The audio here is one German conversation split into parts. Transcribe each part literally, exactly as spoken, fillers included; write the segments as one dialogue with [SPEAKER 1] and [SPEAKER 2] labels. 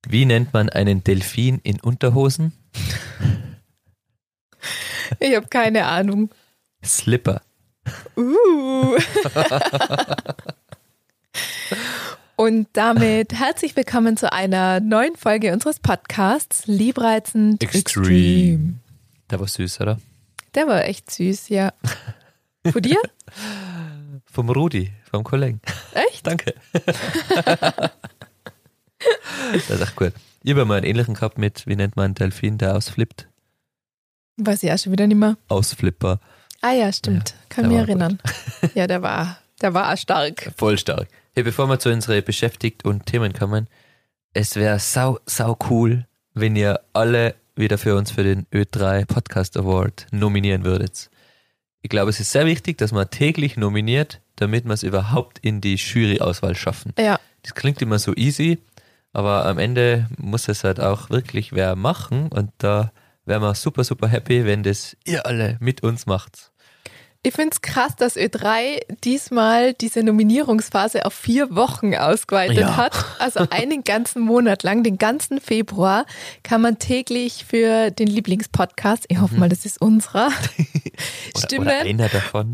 [SPEAKER 1] Wie nennt man einen Delfin in Unterhosen?
[SPEAKER 2] Ich habe keine Ahnung.
[SPEAKER 1] Slipper.
[SPEAKER 2] Uh. Und damit herzlich willkommen zu einer neuen Folge unseres Podcasts Liebreizend
[SPEAKER 1] Extreme.
[SPEAKER 2] Extreme.
[SPEAKER 1] Der war süß, oder?
[SPEAKER 2] Der war echt süß, ja. Von dir?
[SPEAKER 1] Vom Rudi, vom Kollegen.
[SPEAKER 2] Echt?
[SPEAKER 1] Danke. Das ist echt gut. Ich habe mal einen ähnlichen gehabt mit, wie nennt man einen Delfin, der ausflippt?
[SPEAKER 2] Weiß ich auch schon wieder nicht mehr.
[SPEAKER 1] Ausflipper.
[SPEAKER 2] Ah ja, stimmt.
[SPEAKER 1] Ja,
[SPEAKER 2] Kann
[SPEAKER 1] der
[SPEAKER 2] mich
[SPEAKER 1] war
[SPEAKER 2] erinnern. Ja, der war, der war auch stark.
[SPEAKER 1] Voll stark. Hey, bevor wir zu unseren Beschäftigt- und Themen kommen, es wäre sau, sau cool, wenn ihr alle wieder für uns für den Ö drei Podcast Award nominieren würdet. Ich glaube, es ist sehr wichtig, dass man täglich nominiert, damit wir es überhaupt in die Jury-Auswahl schaffen.
[SPEAKER 2] Ja.
[SPEAKER 1] Das klingt immer so easy, aber am Ende muss es halt auch wirklich wer machen und da wären wir super, super happy, wenn das ihr alle mit uns macht.
[SPEAKER 2] Ich finde es krass, dass Ö drei diesmal diese Nominierungsphase auf vier Wochen ausgeweitet
[SPEAKER 1] Ja.
[SPEAKER 2] hat. Also einen ganzen Monat lang, den ganzen Februar, kann man täglich für den Lieblingspodcast, ich hoffe mal, das ist unserer,
[SPEAKER 1] Oder,
[SPEAKER 2] Stimmen,
[SPEAKER 1] oder einer davon.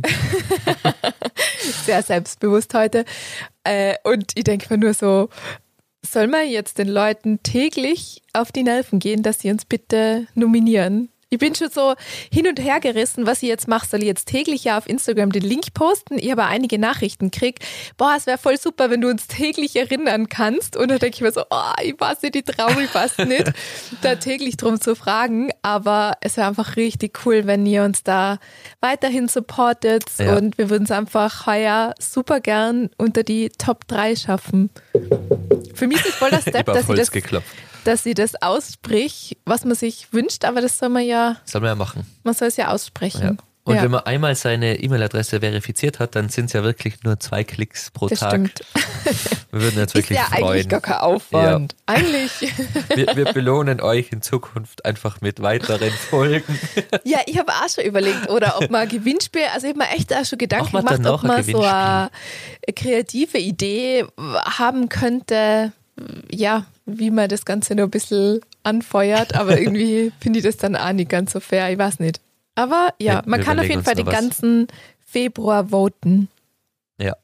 [SPEAKER 2] sehr selbstbewusst heute. Äh, und ich denke mir nur so, soll man jetzt den Leuten täglich auf die Nerven gehen, dass sie uns bitte nominieren? Ich bin schon so hin und her gerissen, was ich jetzt mache. Soll ich jetzt täglich ja auf Instagram den Link posten? Ich habe einige Nachrichten gekriegt. Boah, es wäre voll super, wenn du uns täglich erinnern kannst. Und dann denke ich mir so, oh, ich weiß nicht, ich traue mich fast nicht, da täglich drum zu fragen. Aber es wäre einfach richtig cool, wenn ihr uns da weiterhin supportet.
[SPEAKER 1] Ja.
[SPEAKER 2] Und wir würden es einfach heuer super gern unter die Top drei schaffen. Für mich ist es voll der Step,
[SPEAKER 1] Über
[SPEAKER 2] dass ich
[SPEAKER 1] Holz
[SPEAKER 2] das...
[SPEAKER 1] geklopft.
[SPEAKER 2] dass sie das ausspricht, was man sich wünscht, aber das soll man ja,
[SPEAKER 1] Soll man ja machen.
[SPEAKER 2] man soll es ja aussprechen.
[SPEAKER 1] Ja. Und
[SPEAKER 2] Ja.
[SPEAKER 1] wenn man einmal seine E-Mail-Adresse verifiziert hat, dann sind es ja wirklich nur zwei Klicks pro
[SPEAKER 2] Das
[SPEAKER 1] Tag.
[SPEAKER 2] stimmt.
[SPEAKER 1] Wir würden uns
[SPEAKER 2] Ist
[SPEAKER 1] wirklich
[SPEAKER 2] ja
[SPEAKER 1] freuen.
[SPEAKER 2] eigentlich gar kein Aufwand. Eigentlich.
[SPEAKER 1] Wir, wir belohnen euch in Zukunft einfach mit weiteren Folgen.
[SPEAKER 2] Ja, ich habe auch schon überlegt, oder ob man ein Gewinnspiel, also ich habe mir echt auch schon Gedanken
[SPEAKER 1] Auch mal
[SPEAKER 2] gemacht,
[SPEAKER 1] danach
[SPEAKER 2] ob man
[SPEAKER 1] ein
[SPEAKER 2] so eine kreative Idee haben könnte, ja, wie man das Ganze noch ein bisschen anfeuert, aber irgendwie finde ich das dann auch nicht ganz so fair, ich weiß nicht. Aber ja,
[SPEAKER 1] Ja,
[SPEAKER 2] man
[SPEAKER 1] wir
[SPEAKER 2] kann auf
[SPEAKER 1] überlegen
[SPEAKER 2] jeden
[SPEAKER 1] uns
[SPEAKER 2] Fall
[SPEAKER 1] noch
[SPEAKER 2] den
[SPEAKER 1] was.
[SPEAKER 2] ganzen Februar voten.
[SPEAKER 1] Ja.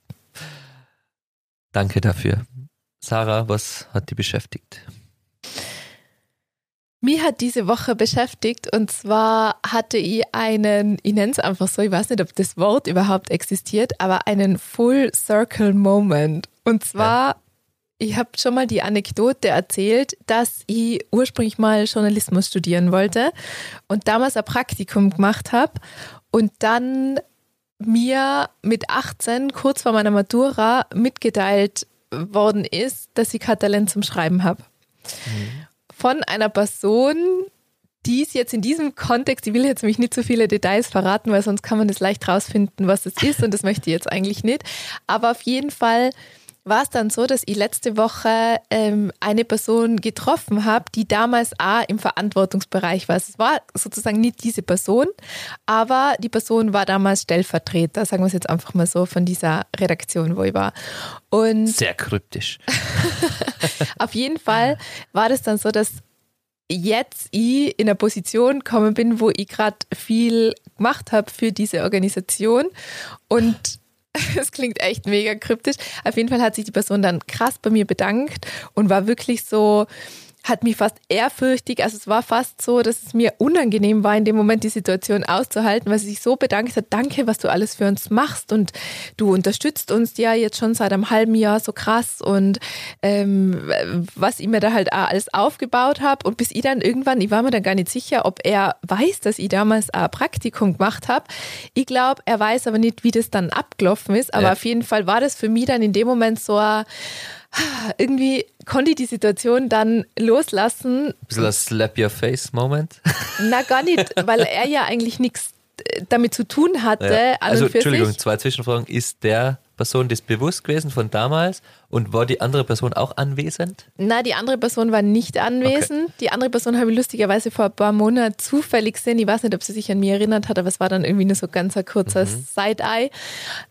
[SPEAKER 1] Danke dafür. Sarah, was hat dich beschäftigt?
[SPEAKER 2] Mich hat diese Woche beschäftigt und zwar hatte ich einen, ich nenne es einfach so, ich weiß nicht, ob das Wort überhaupt existiert, aber einen Full Circle Moment. Und zwar, ich habe schon mal die Anekdote erzählt, dass ich ursprünglich mal Journalismus studieren wollte und damals ein Praktikum gemacht habe und dann mir mit achtzehn, kurz vor meiner Matura, mitgeteilt worden ist, dass ich kein Talent zum Schreiben habe. Mhm. Von einer Person, die es jetzt in diesem Kontext, ich will jetzt nämlich nicht so viele Details verraten, weil sonst kann man das leicht rausfinden, was es ist und das möchte ich jetzt eigentlich nicht. Aber auf jeden Fall war es dann so, dass ich letzte Woche ähm, eine Person getroffen habe, die damals auch im Verantwortungsbereich war. Es war sozusagen nicht diese Person, aber die Person war damals Stellvertreter, sagen wir es jetzt einfach mal so, von dieser Redaktion, wo ich war. Und
[SPEAKER 1] Sehr kryptisch.
[SPEAKER 2] auf jeden Fall war das dann so, dass jetzt ich in einer Position gekommen bin, wo ich gerade viel gemacht habe für diese Organisation und es klingt echt mega kryptisch. Auf jeden Fall hat sich die Person dann krass bei mir bedankt und war wirklich so, hat mich fast ehrfürchtig, also es war fast so, dass es mir unangenehm war, in dem Moment die Situation auszuhalten, weil sie sich so bedankt hat, danke, was du alles für uns machst und du unterstützt uns ja jetzt schon seit einem halben Jahr so krass und ähm, was ich mir da halt auch alles aufgebaut habe und bis ich dann irgendwann, ich war mir dann gar nicht sicher, ob er weiß, dass ich damals ein Praktikum gemacht habe. Ich glaube, er weiß aber nicht, wie das dann abgelaufen ist, aber
[SPEAKER 1] ja.
[SPEAKER 2] auf jeden Fall war das für mich dann in dem Moment so ein irgendwie konnte ich die Situation dann loslassen.
[SPEAKER 1] Ein bisschen ein Slap-Your-Face-Moment.
[SPEAKER 2] Na, gar nicht, weil er ja eigentlich nichts damit zu tun hatte.
[SPEAKER 1] Ja.
[SPEAKER 2] An
[SPEAKER 1] Also,
[SPEAKER 2] und für
[SPEAKER 1] Entschuldigung,
[SPEAKER 2] sich.
[SPEAKER 1] zwei Zwischenfragen. Ist der Person das bewusst gewesen von damals und war die andere Person auch anwesend?
[SPEAKER 2] Na, die andere Person war nicht anwesend. Okay. Die andere Person habe ich lustigerweise vor ein paar Monaten zufällig gesehen. Ich weiß nicht, ob sie sich an mich erinnert hat, aber es war dann irgendwie nur so ganz ein kurzer mhm. Side-Eye.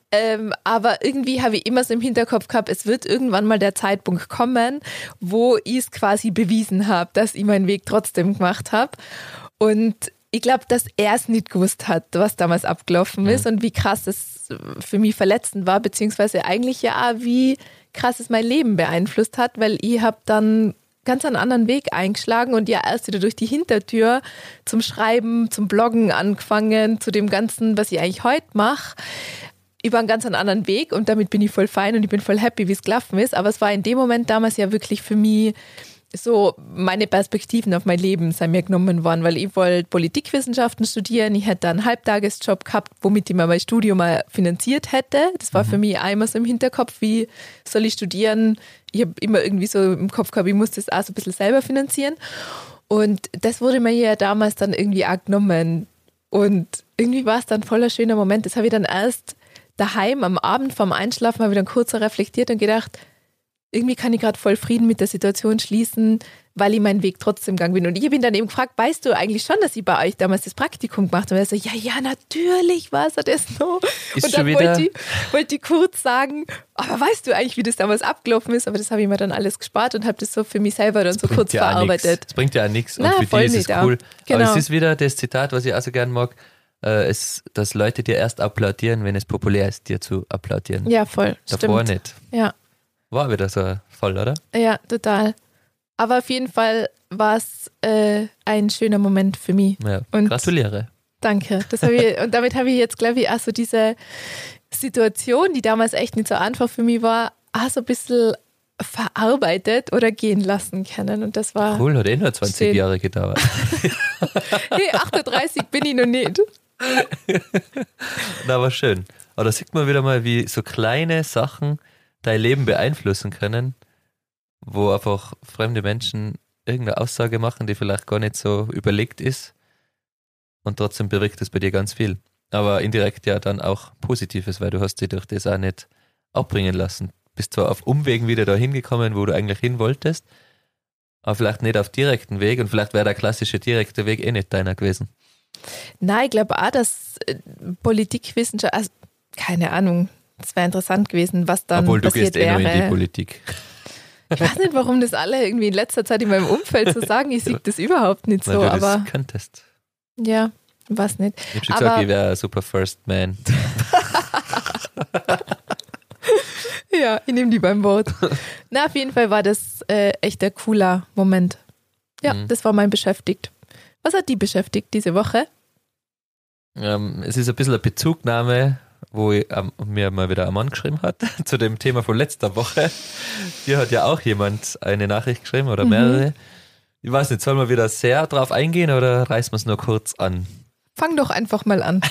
[SPEAKER 2] Ähm, aber irgendwie habe ich immer so im Hinterkopf gehabt, es wird irgendwann mal der Zeitpunkt kommen, wo ich es quasi bewiesen habe, dass ich meinen Weg trotzdem gemacht habe. Und ich glaube, dass er es nicht gewusst hat, was damals abgelaufen ist mhm. und wie krass es für mich verletzend war, beziehungsweise eigentlich ja auch, wie krass es mein Leben beeinflusst hat, weil ich habe dann ganz einen anderen Weg eingeschlagen und ja erst wieder durch die Hintertür zum Schreiben, zum Bloggen angefangen, zu dem Ganzen, was ich eigentlich heute mache, über einen ganz anderen Weg und damit bin ich voll fein und ich bin voll happy, wie es gelaufen ist, aber es war in dem Moment damals ja wirklich für mich so, meine Perspektiven auf mein Leben sind mir genommen worden, weil ich wollte Politikwissenschaften studieren, ich hätte einen Halbtagesjob gehabt, womit ich mir mein Studium mal finanziert hätte. Das war mhm. für mich einmal so im Hinterkopf, wie soll ich studieren? Ich habe immer irgendwie so im Kopf gehabt, ich muss das auch so ein bisschen selber finanzieren. Und das wurde mir ja damals dann irgendwie auch genommen. Und irgendwie war es dann voll ein schöner Moment. Das habe ich dann erst daheim am Abend vorm Einschlafen habe ich dann kurz so reflektiert und gedacht, irgendwie kann ich gerade voll Frieden mit der Situation schließen, weil ich meinen Weg trotzdem gegangen bin. Und ich habe ihn dann eben gefragt, weißt du eigentlich schon, dass ich bei euch damals das Praktikum gemacht habe? Und er so, ja, ja, natürlich war es das so.
[SPEAKER 1] Ist
[SPEAKER 2] und dann
[SPEAKER 1] schon
[SPEAKER 2] wollte ich, wollte ich kurz sagen, aber weißt du eigentlich, wie das damals abgelaufen ist? Aber das habe ich mir dann alles gespart und habe das so für mich selber dann das so kurz ja verarbeitet.
[SPEAKER 1] Das bringt ja auch nichts und
[SPEAKER 2] Na,
[SPEAKER 1] für die ist es
[SPEAKER 2] nicht,
[SPEAKER 1] cool.
[SPEAKER 2] Ja. Genau.
[SPEAKER 1] Aber es ist wieder das Zitat, was ich auch so gerne mag, äh, es, dass Leute dir erst applaudieren, wenn es populär ist, dir zu applaudieren.
[SPEAKER 2] Ja, voll.
[SPEAKER 1] Davor
[SPEAKER 2] stimmt.
[SPEAKER 1] nicht.
[SPEAKER 2] Ja.
[SPEAKER 1] War wieder so voll, oder?
[SPEAKER 2] Ja, total. Aber auf jeden Fall war es äh, ein schöner Moment für mich.
[SPEAKER 1] Ja,
[SPEAKER 2] und
[SPEAKER 1] gratuliere.
[SPEAKER 2] Danke. Das hab ich, und damit habe ich jetzt, glaube ich, auch so diese Situation, die damals echt nicht so einfach für mich war, auch so ein bisschen verarbeitet oder gehen lassen können. Und das war
[SPEAKER 1] cool, hat eh nur zwanzig
[SPEAKER 2] schön.
[SPEAKER 1] Jahre gedauert.
[SPEAKER 2] Hey, achtunddreißig bin ich noch nicht.
[SPEAKER 1] Na, aber schön. Aber da sieht man wieder mal, wie so kleine Sachen dein Leben beeinflussen können, wo einfach fremde Menschen irgendeine Aussage machen, die vielleicht gar nicht so überlegt ist und trotzdem bewirkt es bei dir ganz viel. Aber indirekt ja dann auch Positives, weil du hast dich durch das auch nicht abbringen lassen. Bist zwar auf Umwegen wieder da hingekommen, wo du eigentlich hin wolltest, aber vielleicht nicht auf direkten Weg und vielleicht wäre der klassische direkte Weg eh nicht deiner gewesen.
[SPEAKER 2] Nein, ich glaube auch, dass Politikwissenschaft, also keine Ahnung, es wäre interessant gewesen, was dann
[SPEAKER 1] Obwohl,
[SPEAKER 2] passiert
[SPEAKER 1] du gehst
[SPEAKER 2] wäre.
[SPEAKER 1] eh nur in die Politik.
[SPEAKER 2] Ich weiß nicht, warum das alle irgendwie in letzter Zeit in meinem Umfeld so sagen. Ich sehe das überhaupt nicht so.
[SPEAKER 1] Weil du
[SPEAKER 2] aber
[SPEAKER 1] das könntest.
[SPEAKER 2] Ja, weiß nicht.
[SPEAKER 1] Ich habe schon
[SPEAKER 2] aber,
[SPEAKER 1] gesagt, ich wäre ein super First Man.
[SPEAKER 2] Ja, ich nehme die beim Wort. Na, auf jeden Fall war das äh, echt ein cooler Moment. Ja, mhm. das war mein beschäftigt. Was hat die beschäftigt diese Woche?
[SPEAKER 1] Ähm, es ist ein bisschen eine Bezugnahme, wo ich, ähm, mir mal wieder ein Mann geschrieben hat, zu dem Thema von letzter Woche. Dir hat ja auch jemand eine Nachricht geschrieben oder mehrere. Mhm. Ich weiß nicht, sollen wir wieder sehr drauf eingehen oder reißen wir es nur kurz an?
[SPEAKER 2] Fang doch einfach mal an.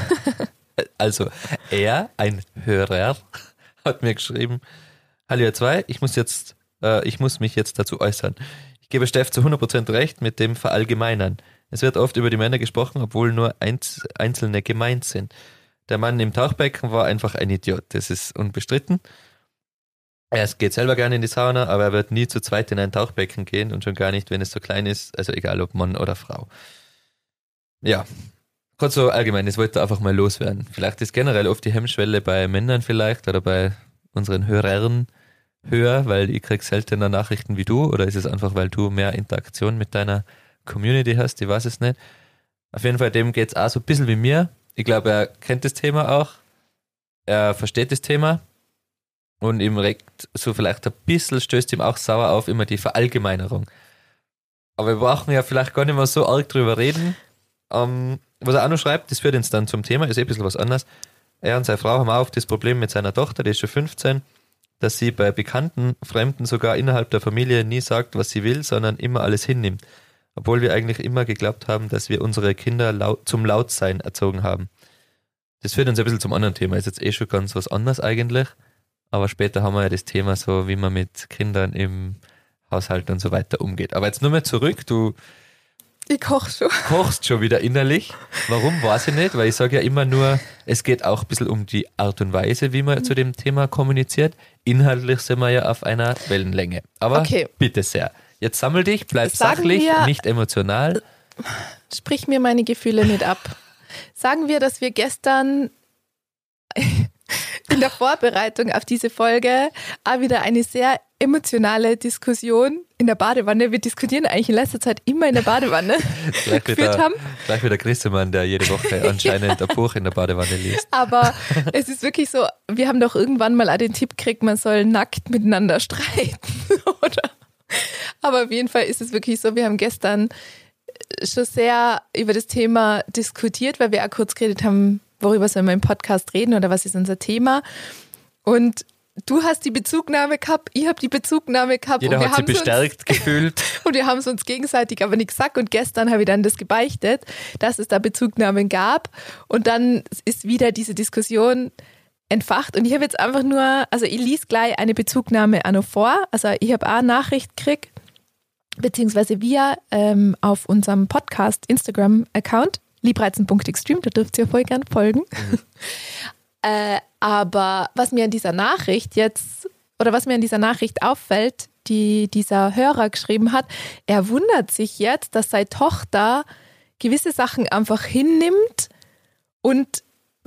[SPEAKER 1] Also, er, ein Hörer, hat mir geschrieben, hallo ihr zwei, ich muss jetzt, äh, ich muss mich jetzt dazu äußern. Ich gebe Steff zu hundert Prozent recht mit dem Verallgemeinern. Es wird oft über die Männer gesprochen, obwohl nur einz- Einzelne gemeint sind. Der Mann im Tauchbecken war einfach ein Idiot, das ist unbestritten. Er geht selber gerne in die Sauna, aber er wird nie zu zweit in ein Tauchbecken gehen und schon gar nicht, wenn es so klein ist, also egal ob Mann oder Frau. Ja, gerade so allgemein, das wollte einfach mal loswerden. Vielleicht ist generell oft die Hemmschwelle bei Männern vielleicht oder bei unseren Hörern höher, weil ich krieg seltener Nachrichten wie du, oder ist es einfach, weil du mehr Interaktion mit deiner Community hast, ich weiß es nicht. Auf jeden Fall, dem geht es auch so ein bisschen wie mir. Ich glaube, er kennt das Thema auch, er versteht das Thema und ihm regt so vielleicht ein bisschen, stößt ihm auch sauer auf, immer die Verallgemeinerung. Aber wir brauchen ja vielleicht gar nicht mehr so arg drüber reden. Um, was er auch noch schreibt, das führt uns dann zum Thema, ist eh ein bisschen was anderes. Er und seine Frau haben auch das Problem mit seiner Tochter, die ist schon fünfzehn, dass sie bei Bekannten, Fremden, sogar innerhalb der Familie nie sagt, was sie will, sondern immer alles hinnimmt. Obwohl wir eigentlich immer geglaubt haben, dass wir unsere Kinder laut, zum Lautsein erzogen haben. Das führt uns ein bisschen zum anderen Thema, ist jetzt eh schon ganz was anderes eigentlich, aber später haben wir ja das Thema so, wie man mit Kindern im Haushalt und so weiter umgeht. Aber jetzt nur mal zurück, du
[SPEAKER 2] Ich koch schon.
[SPEAKER 1] kochst schon wieder innerlich. Warum, weiß ich nicht, weil ich sage ja immer nur, es geht auch ein bisschen um die Art und Weise, wie man mhm. zu dem Thema kommuniziert. Inhaltlich sind wir ja auf einer Wellenlänge. Aber
[SPEAKER 2] okay.
[SPEAKER 1] bitte sehr. Jetzt sammel dich, bleib
[SPEAKER 2] Sagen
[SPEAKER 1] sachlich,
[SPEAKER 2] wir,
[SPEAKER 1] nicht emotional.
[SPEAKER 2] Sprich mir meine Gefühle nicht ab. Sagen wir, dass wir gestern in der Vorbereitung auf diese Folge auch wieder eine sehr emotionale Diskussion in der Badewanne. Wir diskutieren eigentlich in letzter Zeit immer in der Badewanne
[SPEAKER 1] gleich
[SPEAKER 2] geführt
[SPEAKER 1] wieder,
[SPEAKER 2] haben.
[SPEAKER 1] Gleich wieder Christemann, der jede Woche anscheinend ein Buch in der Badewanne liest.
[SPEAKER 2] Aber es ist wirklich so, wir haben doch irgendwann mal auch den Tipp gekriegt, man soll nackt miteinander streiten, oder? Aber auf jeden Fall ist es wirklich so, wir haben gestern schon sehr über das Thema diskutiert, weil wir auch kurz geredet haben, worüber sollen wir im Podcast reden oder was ist unser Thema. Und du hast die Bezugnahme gehabt, ich habe die Bezugnahme gehabt.
[SPEAKER 1] Jeder
[SPEAKER 2] und wir
[SPEAKER 1] hat sich bestärkt
[SPEAKER 2] uns,
[SPEAKER 1] gefühlt.
[SPEAKER 2] Und wir haben es uns gegenseitig aber nicht gesagt. Und gestern habe ich dann das gebeichtet, dass es da Bezugnahmen gab. Und dann ist wieder diese Diskussion entfacht. Und ich habe jetzt einfach nur, also ich lese gleich eine Bezugnahme auch noch vor. Also ich habe auch eine Nachricht gekriegt, beziehungsweise wir ähm, auf unserem Podcast-Instagram-Account, liebreizen punkt extreme, da dürft ihr voll gern folgen. Mhm. äh, aber was mir an dieser Nachricht jetzt, oder was mir an dieser Nachricht auffällt, die dieser Hörer geschrieben hat, er wundert sich jetzt, dass seine Tochter gewisse Sachen einfach hinnimmt und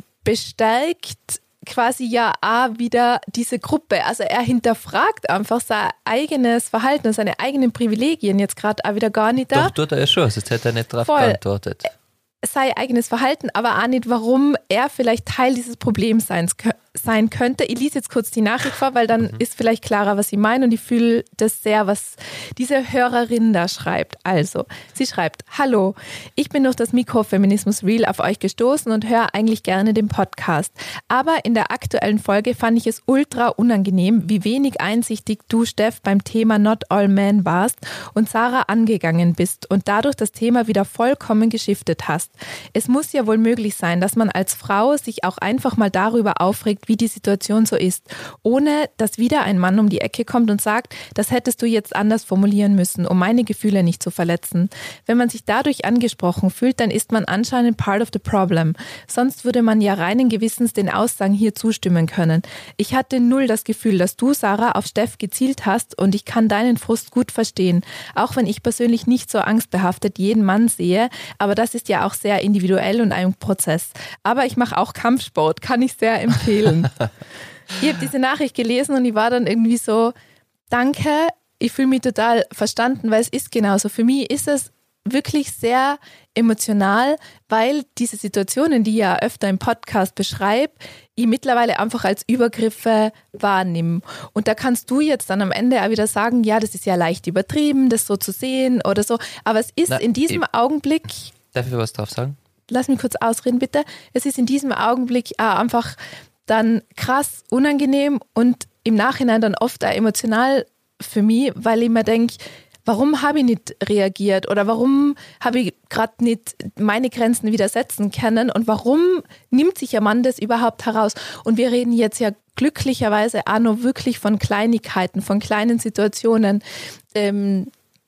[SPEAKER 2] bestärkt quasi ja auch wieder diese Gruppe. Also er hinterfragt einfach sein eigenes Verhalten und seine eigenen Privilegien jetzt gerade auch wieder gar nicht da.
[SPEAKER 1] Doch, tut er ja schon, sonst hätte er nicht drauf
[SPEAKER 2] Voll.
[SPEAKER 1] geantwortet.
[SPEAKER 2] Sein eigenes Verhalten, aber auch nicht, warum er vielleicht Teil dieses Problems sein, sein könnte. Ich lese jetzt kurz die Nachricht vor, weil dann mhm. ist vielleicht klarer, was ich meine, und ich fühle das sehr, was diese Hörerin da schreibt. Also, sie schreibt: Hallo, ich bin durch das Mikrofeminismus Reel auf euch gestoßen und höre eigentlich gerne den Podcast. Aber in der aktuellen Folge fand ich es ultra unangenehm, wie wenig einsichtig du, Steff, beim Thema Not All Men warst und Sarah angegangen bist und dadurch das Thema wieder vollkommen geschiftet hast. Es muss ja wohl möglich sein, dass man als Frau sich auch einfach mal darüber aufregt, wie die Situation so ist, ohne dass wieder ein Mann um die Ecke kommt und sagt, das hättest du jetzt anders formulieren müssen, um meine Gefühle nicht zu verletzen. Wenn man sich dadurch angesprochen fühlt, dann ist man anscheinend part of the problem. Sonst würde man ja reinen Gewissens den Aussagen hier zustimmen können. Ich hatte null das Gefühl, dass du, Sarah, auf Steff gezielt hast, und ich kann deinen Frust gut verstehen, auch wenn ich persönlich nicht so angstbehaftet jeden Mann sehe, aber das ist ja auch sehr individuell und ein Prozess. Aber ich mache auch Kampfsport, kann ich sehr empfehlen. Ich habe diese Nachricht gelesen und ich war dann irgendwie so, danke, ich fühle mich total verstanden, weil es ist genauso. Für mich ist es wirklich sehr emotional, weil diese Situationen, die ich ja öfter im Podcast beschreibe, ich mittlerweile einfach als Übergriffe wahrnehme. Und da kannst du jetzt dann am Ende auch wieder sagen, ja, das ist ja leicht übertrieben, das so zu sehen oder so. Aber es ist Na, in diesem ich, Augenblick...
[SPEAKER 1] Darf ich was drauf sagen?
[SPEAKER 2] Lass mich kurz ausreden, bitte. Es ist in diesem Augenblick auch einfach dann krass unangenehm und im Nachhinein dann oft auch emotional für mich, weil ich mir denke, warum habe ich nicht reagiert oder warum habe ich gerade nicht meine Grenzen wieder setzen können und warum nimmt sich ein Mann das überhaupt heraus? Und wir reden jetzt ja glücklicherweise auch noch wirklich von Kleinigkeiten, von kleinen Situationen. Ähm,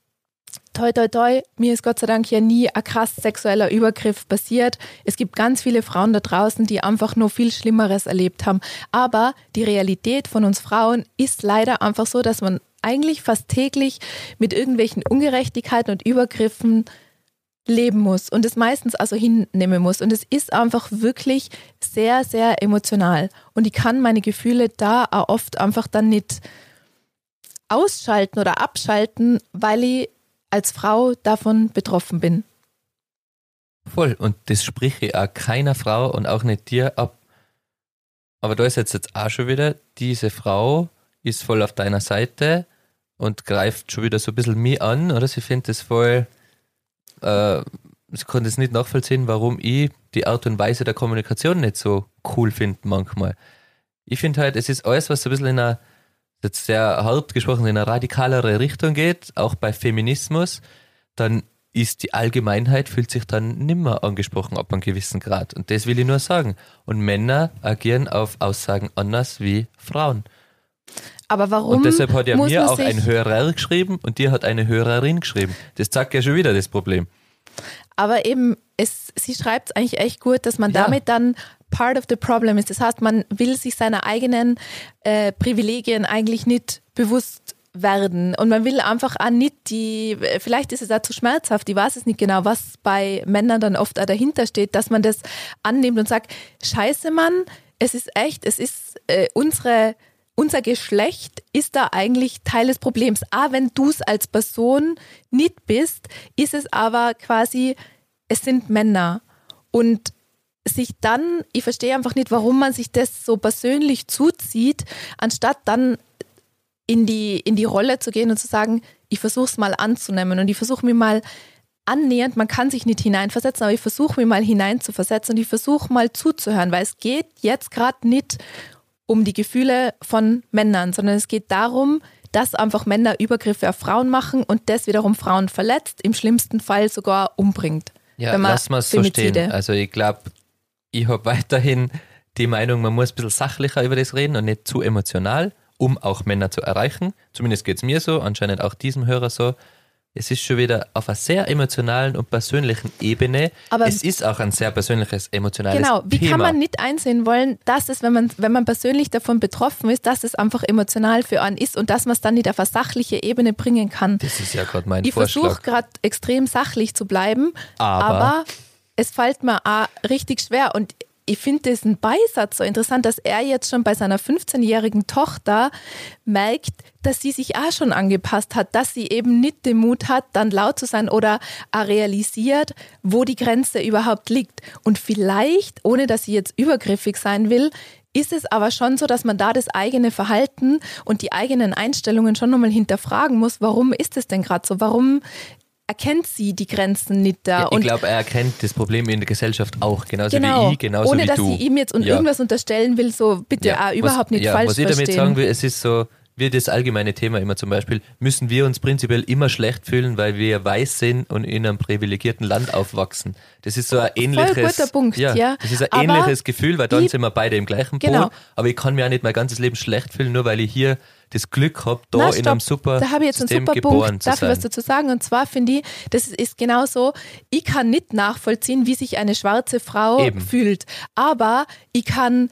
[SPEAKER 2] toi, toi, toi, mir ist Gott sei Dank ja nie ein krass sexueller Übergriff passiert. Es gibt ganz viele Frauen da draußen, die einfach nur viel Schlimmeres erlebt haben. Aber die Realität von uns Frauen ist leider einfach so, dass man eigentlich fast täglich mit irgendwelchen Ungerechtigkeiten und Übergriffen leben muss und es meistens also hinnehmen muss. Und es ist einfach wirklich sehr, sehr emotional. Und ich kann meine Gefühle da auch oft einfach dann nicht ausschalten oder abschalten, weil ich als Frau davon betroffen bin.
[SPEAKER 1] Voll. Und das spreche ich auch keiner Frau und auch nicht dir ab. Aber da ist jetzt, jetzt auch schon wieder, diese Frau ist voll auf deiner Seite und greift schon wieder so ein bisschen mich an, oder? Sie findet das voll, äh, sie kann das nicht nachvollziehen, warum ich die Art und Weise der Kommunikation nicht so cool finde manchmal. Ich finde halt, es ist alles, was so ein bisschen in einer, jetzt sehr hart gesprochen, in eine radikalere Richtung geht, auch bei Feminismus, dann ist die Allgemeinheit, fühlt sich dann nimmer angesprochen ab einem gewissen Grad. Und das will ich nur sagen. Und Männer agieren auf Aussagen anders wie Frauen.
[SPEAKER 2] Aber warum?
[SPEAKER 1] Und deshalb hat ja
[SPEAKER 2] muss
[SPEAKER 1] mir
[SPEAKER 2] man
[SPEAKER 1] auch
[SPEAKER 2] sich
[SPEAKER 1] ein Hörer geschrieben und dir hat eine Hörerin geschrieben. Das zeigt ja schon wieder das Problem.
[SPEAKER 2] Aber eben, es, sie schreibt es eigentlich echt gut, dass man
[SPEAKER 1] Ja.
[SPEAKER 2] damit dann part of the problem ist. Das heißt, man will sich seiner eigenen äh, Privilegien eigentlich nicht bewusst werden. Und man will einfach auch nicht die, vielleicht ist es auch zu schmerzhaft, ich weiß es nicht genau, was bei Männern dann oft auch dahinter steht, dass man das annimmt und sagt, scheiße Mann, es ist echt, es ist äh, unsere, unser Geschlecht ist da eigentlich Teil des Problems. Ah, wenn du es als Person nicht bist, ist es aber quasi, es sind Männer. Und sich dann, ich verstehe einfach nicht, warum man sich das so persönlich zuzieht, anstatt dann in die, in die Rolle zu gehen und zu sagen, ich versuche es mal anzunehmen und ich versuche mir mal annähernd, man kann sich nicht hineinversetzen, aber ich versuche mir mal hineinzuversetzen und ich versuche mal zuzuhören, weil es geht jetzt gerade nicht um die Gefühle von Männern, sondern es geht darum, dass einfach Männer Übergriffe auf Frauen machen und das wiederum Frauen verletzt, im schlimmsten Fall sogar umbringt.
[SPEAKER 1] Ja, lass mal es so
[SPEAKER 2] Femizide.
[SPEAKER 1] stehen. Also ich glaube, ich habe weiterhin die Meinung, man muss ein bisschen sachlicher über das reden und nicht zu emotional, um auch Männer zu erreichen. Zumindest geht es mir so, anscheinend auch diesem Hörer so. Es ist schon wieder auf einer sehr emotionalen und persönlichen Ebene. Aber es ist auch ein sehr persönliches, emotionales Thema.
[SPEAKER 2] Genau, wie
[SPEAKER 1] Thema.
[SPEAKER 2] kann man nicht einsehen wollen, dass es, wenn man, wenn man persönlich davon betroffen ist, dass es einfach emotional für einen ist und dass man es dann nicht auf eine sachliche Ebene bringen kann.
[SPEAKER 1] Das ist ja gerade mein
[SPEAKER 2] ich
[SPEAKER 1] Vorschlag.
[SPEAKER 2] Ich versuche gerade extrem sachlich zu bleiben,
[SPEAKER 1] aber,
[SPEAKER 2] aber es fällt mir auch richtig schwer und ich finde diesen Beisatz so interessant, dass er jetzt schon bei seiner fünfzehnjährigen Tochter merkt, dass sie sich auch schon angepasst hat, dass sie eben nicht den Mut hat, dann laut zu sein oder auch realisiert, wo die Grenze überhaupt liegt. Und vielleicht, ohne dass sie jetzt übergriffig sein will, ist es aber schon so, dass man da das eigene Verhalten und die eigenen Einstellungen schon nochmal hinterfragen muss. Warum ist es denn gerade so? Warum erkennt sie die Grenzen nicht da?
[SPEAKER 1] Ja, ich glaube, er erkennt das Problem in der Gesellschaft auch, genauso
[SPEAKER 2] genau,
[SPEAKER 1] wie ich, genauso
[SPEAKER 2] ohne
[SPEAKER 1] wie
[SPEAKER 2] dass
[SPEAKER 1] du.
[SPEAKER 2] sie ihm jetzt und
[SPEAKER 1] ja.
[SPEAKER 2] irgendwas unterstellen will, so bitte
[SPEAKER 1] ja.
[SPEAKER 2] auch überhaupt
[SPEAKER 1] was,
[SPEAKER 2] nicht
[SPEAKER 1] ja,
[SPEAKER 2] falsch
[SPEAKER 1] was ich
[SPEAKER 2] verstehen.
[SPEAKER 1] damit sagen will, es ist so, wie das allgemeine Thema immer zum Beispiel, müssen wir uns prinzipiell immer schlecht fühlen, weil wir weiß sind und in einem privilegierten Land aufwachsen. Das ist so ein ähnliches,
[SPEAKER 2] Voll guter Punkt,
[SPEAKER 1] ja,
[SPEAKER 2] ja.
[SPEAKER 1] Das ist ein
[SPEAKER 2] aber
[SPEAKER 1] ähnliches Gefühl, weil dann
[SPEAKER 2] ich,
[SPEAKER 1] sind wir beide im gleichen Boot.
[SPEAKER 2] Genau.
[SPEAKER 1] Aber ich kann mir auch nicht mein ganzes Leben schlecht fühlen, nur weil ich hier das Glück habe, da
[SPEAKER 2] Na,
[SPEAKER 1] in einem super
[SPEAKER 2] da habe ich jetzt einen
[SPEAKER 1] System
[SPEAKER 2] super
[SPEAKER 1] geboren
[SPEAKER 2] Punkt,
[SPEAKER 1] zu
[SPEAKER 2] dafür
[SPEAKER 1] sein.
[SPEAKER 2] was dazu sagen. Und zwar finde ich, das ist genau so, ich kann nicht nachvollziehen, wie sich eine schwarze Frau
[SPEAKER 1] Eben.
[SPEAKER 2] fühlt. Aber ich kann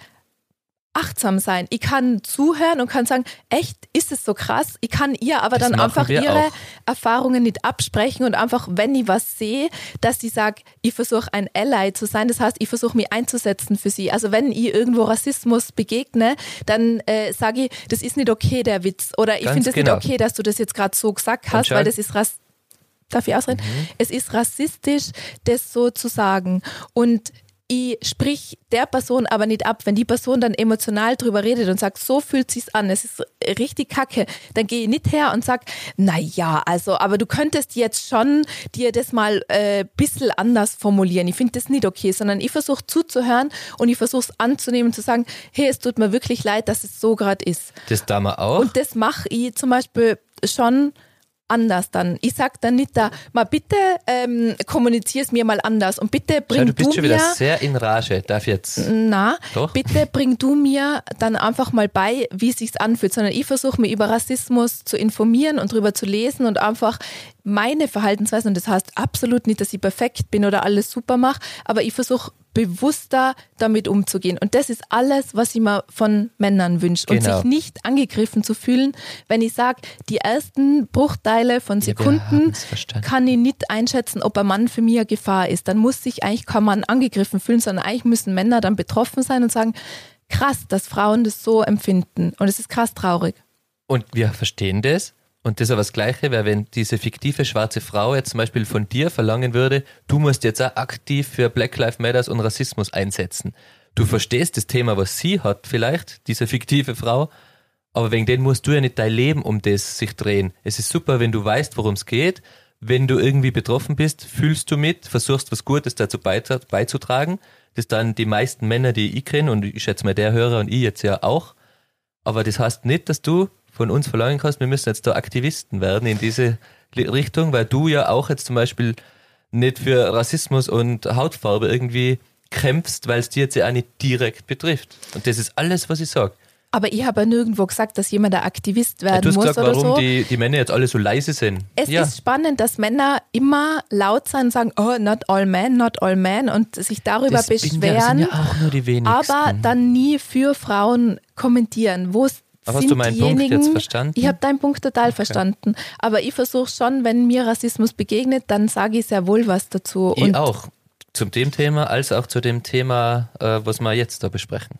[SPEAKER 2] achtsam sein. Ich kann zuhören und kann sagen, echt, ist es so krass? Ich kann ihr aber
[SPEAKER 1] Das
[SPEAKER 2] dann
[SPEAKER 1] machen
[SPEAKER 2] einfach
[SPEAKER 1] wir
[SPEAKER 2] ihre
[SPEAKER 1] auch.
[SPEAKER 2] Erfahrungen nicht absprechen und einfach, wenn ich was sehe, dass sie sagt, ich versuche ein Ally zu sein. Das heißt, ich versuche mich einzusetzen für sie. Also wenn ich irgendwo Rassismus begegne, dann äh, sage ich, das ist nicht okay, der Witz. Oder ich
[SPEAKER 1] Ganz
[SPEAKER 2] finde es
[SPEAKER 1] genau.
[SPEAKER 2] nicht okay, dass du das jetzt gerade so gesagt
[SPEAKER 1] Und
[SPEAKER 2] hast,
[SPEAKER 1] schau.
[SPEAKER 2] weil das ist rassistisch. Darf ich ausreden?
[SPEAKER 1] Mhm.
[SPEAKER 2] Es ist rassistisch, das so zu sagen. Und ich sprich der Person aber nicht ab. Wenn die Person dann emotional drüber redet und sagt, so fühlt sich's an, es ist richtig kacke, dann gehe ich nicht her und sag, na ja, also, aber du könntest jetzt schon dir das mal ein äh, bisschen anders formulieren. Ich finde das nicht okay, sondern ich versuche zuzuhören und ich versuche es anzunehmen und zu sagen, hey, es tut mir wirklich leid, dass es so gerade ist.
[SPEAKER 1] Das da wir auch.
[SPEAKER 2] Und das mache ich zum Beispiel schon anders dann. Ich sag dann nicht da, mal bitte ähm, kommunizier es mir mal anders und bitte bring
[SPEAKER 1] Schau, du bist
[SPEAKER 2] du
[SPEAKER 1] schon
[SPEAKER 2] mir,
[SPEAKER 1] wieder sehr in Rage, darf jetzt.
[SPEAKER 2] na,
[SPEAKER 1] Doch?
[SPEAKER 2] bitte bring du mir dann einfach mal bei, wie es sich anfühlt, sondern ich versuche mich über Rassismus zu informieren und drüber zu lesen und einfach meine Verhaltensweisen, und das heißt absolut nicht, dass ich perfekt bin oder alles super mache, aber ich versuche bewusster damit umzugehen. Und das ist alles, was ich mir von Männern wünsche. Und
[SPEAKER 1] Genau.
[SPEAKER 2] sich nicht angegriffen zu fühlen, wenn ich sage, die ersten Bruchteile von
[SPEAKER 1] Ja, wir
[SPEAKER 2] Sekunden
[SPEAKER 1] haben's verstanden.
[SPEAKER 2] kann ich nicht einschätzen, ob ein Mann für mich eine Gefahr ist. Dann muss sich eigentlich kein Mann angegriffen fühlen, sondern eigentlich müssen Männer dann betroffen sein und sagen, krass, dass Frauen das so empfinden. Und es ist krass traurig.
[SPEAKER 1] Und wir verstehen das. Und das ist aber das Gleiche, weil wenn diese fiktive schwarze Frau jetzt zum Beispiel von dir verlangen würde, du musst jetzt auch aktiv für Black Lives Matter und Rassismus einsetzen. Du verstehst das Thema, was sie hat vielleicht, diese fiktive Frau, aber wegen dem musst du ja nicht dein Leben um das sich drehen. Es ist super, wenn du weißt, worum es geht. Wenn du irgendwie betroffen bist, fühlst du mit, versuchst was Gutes dazu beizutragen. Das dann die meisten Männer, die ich kenne, und ich schätze mal der Hörer und ich jetzt ja auch. Aber das heißt nicht, dass du von uns verlangen kannst, wir müssen jetzt da Aktivisten werden in diese Richtung, weil du ja auch jetzt zum Beispiel nicht für Rassismus und Hautfarbe irgendwie kämpfst, weil es dir jetzt ja auch nicht direkt betrifft. Und das ist alles, was ich sage.
[SPEAKER 2] Aber ich habe ja nirgendwo gesagt, dass jemand ein Aktivist werden
[SPEAKER 1] Du hast
[SPEAKER 2] muss
[SPEAKER 1] gesagt,
[SPEAKER 2] oder
[SPEAKER 1] warum
[SPEAKER 2] so.
[SPEAKER 1] die, die Männer jetzt alle so leise sind.
[SPEAKER 2] Es
[SPEAKER 1] ja.
[SPEAKER 2] ist spannend, dass Männer immer laut sein und sagen, oh, not all men, not all men und sich darüber
[SPEAKER 1] das bin ja, das
[SPEAKER 2] beschweren,
[SPEAKER 1] sind ja auch nur die wenigsten.
[SPEAKER 2] aber dann nie für Frauen kommentieren. Wo es
[SPEAKER 1] Aber
[SPEAKER 2] sind
[SPEAKER 1] hast du meinen Punkt
[SPEAKER 2] diejenigen,
[SPEAKER 1] jetzt verstanden?
[SPEAKER 2] Ich habe deinen Punkt total okay. verstanden. Aber ich versuche schon, wenn mir Rassismus begegnet, dann sage ich sehr wohl was dazu.
[SPEAKER 1] Ich
[SPEAKER 2] und
[SPEAKER 1] auch. Zum dem Thema, als auch zu dem Thema, äh, was wir jetzt da besprechen.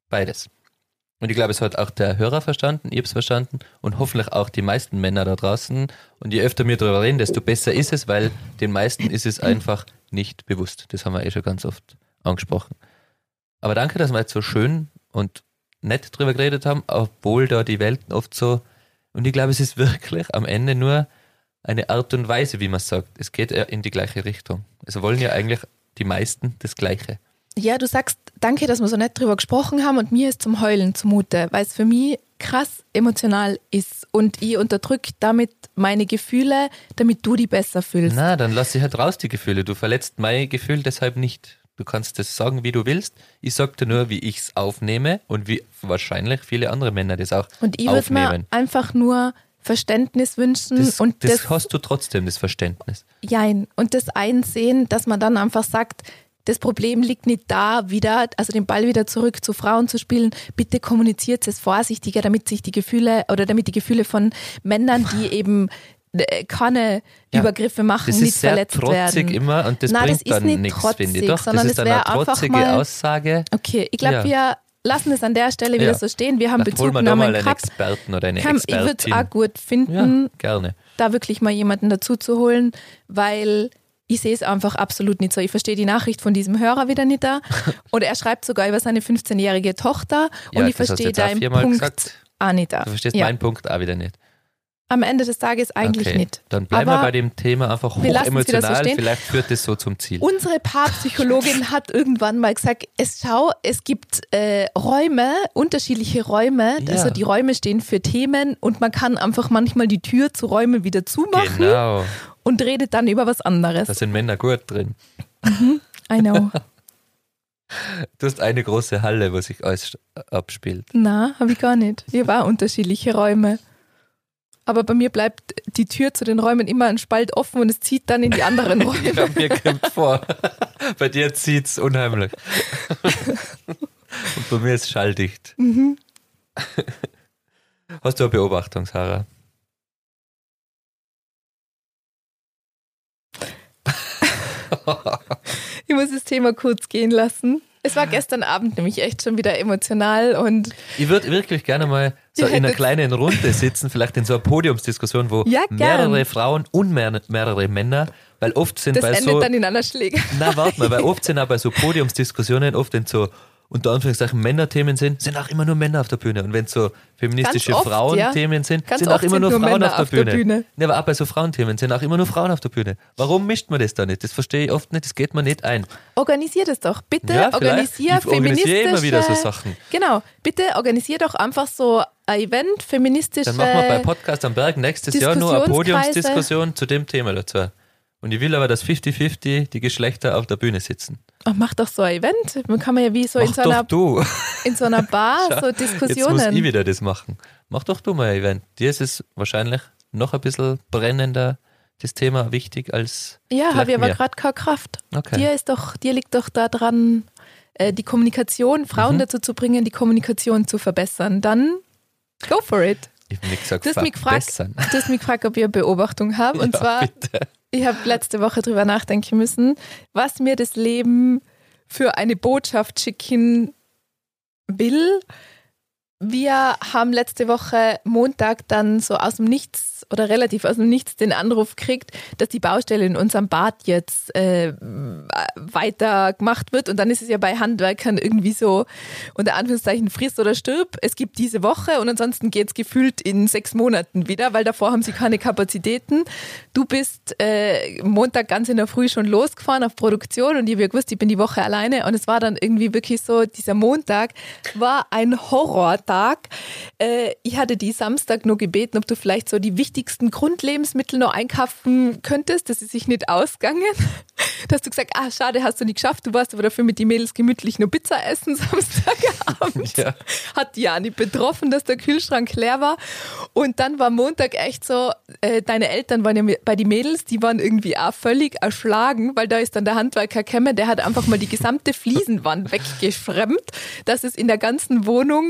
[SPEAKER 1] Beides. Und ich glaube, es hat auch der Hörer verstanden, ich habe es verstanden und hoffentlich auch die meisten Männer da draußen. Und je öfter wir darüber reden, desto besser ist es, weil den meisten ist es einfach nicht bewusst. Das haben wir eh schon ganz oft angesprochen. Aber danke, dass wir jetzt so schön und nett drüber geredet haben, obwohl da die Welten oft so, und ich glaube, es ist wirklich am Ende nur eine Art und Weise, wie man es sagt. Es geht ja in die gleiche Richtung. Also wollen ja eigentlich die meisten das Gleiche.
[SPEAKER 2] Ja, du sagst, danke, dass wir so nett drüber gesprochen haben und mir ist zum Heulen zumute, weil es für mich krass emotional ist und ich unterdrücke damit meine Gefühle, damit du die besser fühlst.
[SPEAKER 1] Na, dann lass dich halt raus, die Gefühle. Du verletzt mein Gefühl deshalb nicht. Du kannst das sagen, wie du willst. Ich sag dir nur, wie ich es aufnehme und wie wahrscheinlich viele andere Männer das auch aufnehmen.
[SPEAKER 2] Und ich würde mir einfach nur Verständnis wünschen.
[SPEAKER 1] Das,
[SPEAKER 2] und
[SPEAKER 1] das,
[SPEAKER 2] das
[SPEAKER 1] hast du trotzdem, das Verständnis.
[SPEAKER 2] Jein. Und das Einsehen, dass man dann einfach sagt, das Problem liegt nicht da, wieder, also den Ball wieder zurück zu Frauen zu spielen. Bitte kommuniziert es vorsichtiger, damit sich die Gefühle oder damit die Gefühle von Männern, die eben keine ja, Übergriffe machen, nicht verletzt werden. Das ist sehr trotzig
[SPEAKER 1] immer und das Nein, bringt das dann nichts, finde ich. Doch, das ist eine trotzige mal, Aussage.
[SPEAKER 2] Okay, ich glaube, ja. wir lassen es an der Stelle wieder ja. so stehen. Wir haben Bezugnahmen gehabt.
[SPEAKER 1] Experten oder eine
[SPEAKER 2] Kann,
[SPEAKER 1] Expertin.
[SPEAKER 2] Ich würde es auch gut finden,
[SPEAKER 1] ja, gerne.
[SPEAKER 2] da wirklich mal jemanden dazu zu holen, weil ich sehe es einfach absolut nicht so. Ich verstehe die Nachricht von diesem Hörer wieder nicht da. Und er schreibt sogar über seine fünfzehnjährige Tochter. Und
[SPEAKER 1] ja,
[SPEAKER 2] ich verstehe deinen Punkt
[SPEAKER 1] gesagt.
[SPEAKER 2] auch nicht da.
[SPEAKER 1] Du verstehst
[SPEAKER 2] ja.
[SPEAKER 1] meinen Punkt auch wieder nicht.
[SPEAKER 2] Am Ende des Tages eigentlich
[SPEAKER 1] okay.
[SPEAKER 2] nicht.
[SPEAKER 1] Dann bleiben
[SPEAKER 2] Aber
[SPEAKER 1] wir bei dem Thema einfach hochemotional. So vielleicht führt das so zum Ziel.
[SPEAKER 2] Unsere Paarpsychologin hat irgendwann mal gesagt, es schau, es gibt äh, Räume, unterschiedliche Räume. Ja. Also die Räume stehen für Themen und man kann einfach manchmal die Tür zu Räumen wieder zumachen.
[SPEAKER 1] Genau.
[SPEAKER 2] Und redet dann über was anderes.
[SPEAKER 1] Da sind Männer gut drin.
[SPEAKER 2] Mhm, I know.
[SPEAKER 1] Du hast eine große Halle, wo sich alles abspielt.
[SPEAKER 2] Na, habe ich gar nicht. Hier waren unterschiedliche Räume. Aber bei mir bleibt die Tür zu den Räumen immer ein Spalt offen und es zieht dann in die anderen Räume.
[SPEAKER 1] Ja, mir kommt vor. Bei dir zieht es unheimlich. Und bei mir ist es schalldicht.
[SPEAKER 2] Mhm.
[SPEAKER 1] Hast du eine Beobachtung, Sarah?
[SPEAKER 2] Ich muss das Thema kurz gehen lassen. Es war gestern Abend nämlich echt schon wieder emotional und
[SPEAKER 1] ich würde wirklich gerne mal so in einer kleinen Runde sitzen, vielleicht in so einer Podiumsdiskussion, wo
[SPEAKER 2] ja,
[SPEAKER 1] mehrere Frauen und mehr, mehrere Männer, weil oft sind
[SPEAKER 2] das
[SPEAKER 1] bei
[SPEAKER 2] endet
[SPEAKER 1] so...
[SPEAKER 2] dann in einer Schläge.
[SPEAKER 1] Na, warte mal, weil oft sind auch bei so Podiumsdiskussionen, oft wenn so unter Anführungszeichen Männerthemen sind, sind auch immer nur Männer auf der Bühne. Und wenn es so feministische
[SPEAKER 2] oft,
[SPEAKER 1] Frauenthemen
[SPEAKER 2] ja.
[SPEAKER 1] sind,
[SPEAKER 2] Ganz
[SPEAKER 1] sind auch immer nur, nur Frauen auf der,
[SPEAKER 2] auf
[SPEAKER 1] Bühne.
[SPEAKER 2] der Bühne.
[SPEAKER 1] Ja, aber auch bei so Frauenthemen sind auch immer nur Frauen auf der Bühne. Warum mischt man das da nicht? Das verstehe ich oft nicht, das geht mir nicht ein.
[SPEAKER 2] Organisier das doch. Bitte
[SPEAKER 1] ja,
[SPEAKER 2] organisier
[SPEAKER 1] ich feministische... Ich immer wieder so Sachen.
[SPEAKER 2] Genau. Bitte organisier doch einfach so ein Event, feministische...
[SPEAKER 1] Dann machen wir bei Podcast am Berg nächstes Jahr nur eine Podiumsdiskussion zu dem Thema dazu. Und ich will aber, dass fünfzig fünfzig die Geschlechter auf der Bühne sitzen.
[SPEAKER 2] Ach, mach doch so ein Event. Man kann man ja wie so
[SPEAKER 1] mach
[SPEAKER 2] in so, einer,
[SPEAKER 1] du.
[SPEAKER 2] in so einer Bar
[SPEAKER 1] Schau,
[SPEAKER 2] so Diskussionen.
[SPEAKER 1] Jetzt muss ich wieder das machen. Mach doch du mal ein Event. Dir ist es wahrscheinlich noch ein bisschen brennender, das Thema wichtig als
[SPEAKER 2] ja, habe ich aber gerade keine Kraft.
[SPEAKER 1] Okay.
[SPEAKER 2] Dir, ist doch, dir liegt doch daran, die Kommunikation, Frauen mhm. dazu zu bringen, die Kommunikation zu verbessern. Dann go for it.
[SPEAKER 1] Ich habe nicht gesagt,
[SPEAKER 2] du hast mich gefragt, du hast mich gefragt, ob ich eine Beobachtung habe. Und ja, zwar, bitte. Ich habe letzte Woche drüber nachdenken müssen, was mir das Leben für eine Botschaft schicken will. Wir haben letzte Woche Montag dann so aus dem Nichts oder relativ aus dem Nichts den Anruf gekriegt, dass die Baustelle in unserem Bad jetzt äh, weiter gemacht wird. Und dann ist es ja bei Handwerkern irgendwie so, unter Anführungszeichen, friss oder stirb. Es gibt diese Woche und ansonsten geht es gefühlt in sechs Monaten wieder, weil davor haben sie keine Kapazitäten. Du bist äh, Montag ganz in der Früh schon losgefahren auf Produktion und ich habe ja gewusst, ich bin die Woche alleine. Und es war dann irgendwie wirklich so, dieser Montag war ein Horrortag. Äh, ich hatte die Samstag nur gebeten, ob du vielleicht so die wichtigsten Grundlebensmittel noch einkaufen könntest. Das ist sich nicht ausgegangen. Da hast du gesagt, ah, schade, hast du nicht geschafft. Du warst aber dafür mit den Mädels gemütlich nur Pizza essen Samstagabend. Ja. Hat die ja nicht betroffen, dass der Kühlschrank leer war. Und dann war Montag echt so, äh, deine Eltern waren ja bei den Mädels, die waren irgendwie auch völlig erschlagen, weil da ist dann der Handwerker gekommen, der hat einfach mal die gesamte Fliesenwand weggeschremmt, dass es in der ganzen Wohnung komplett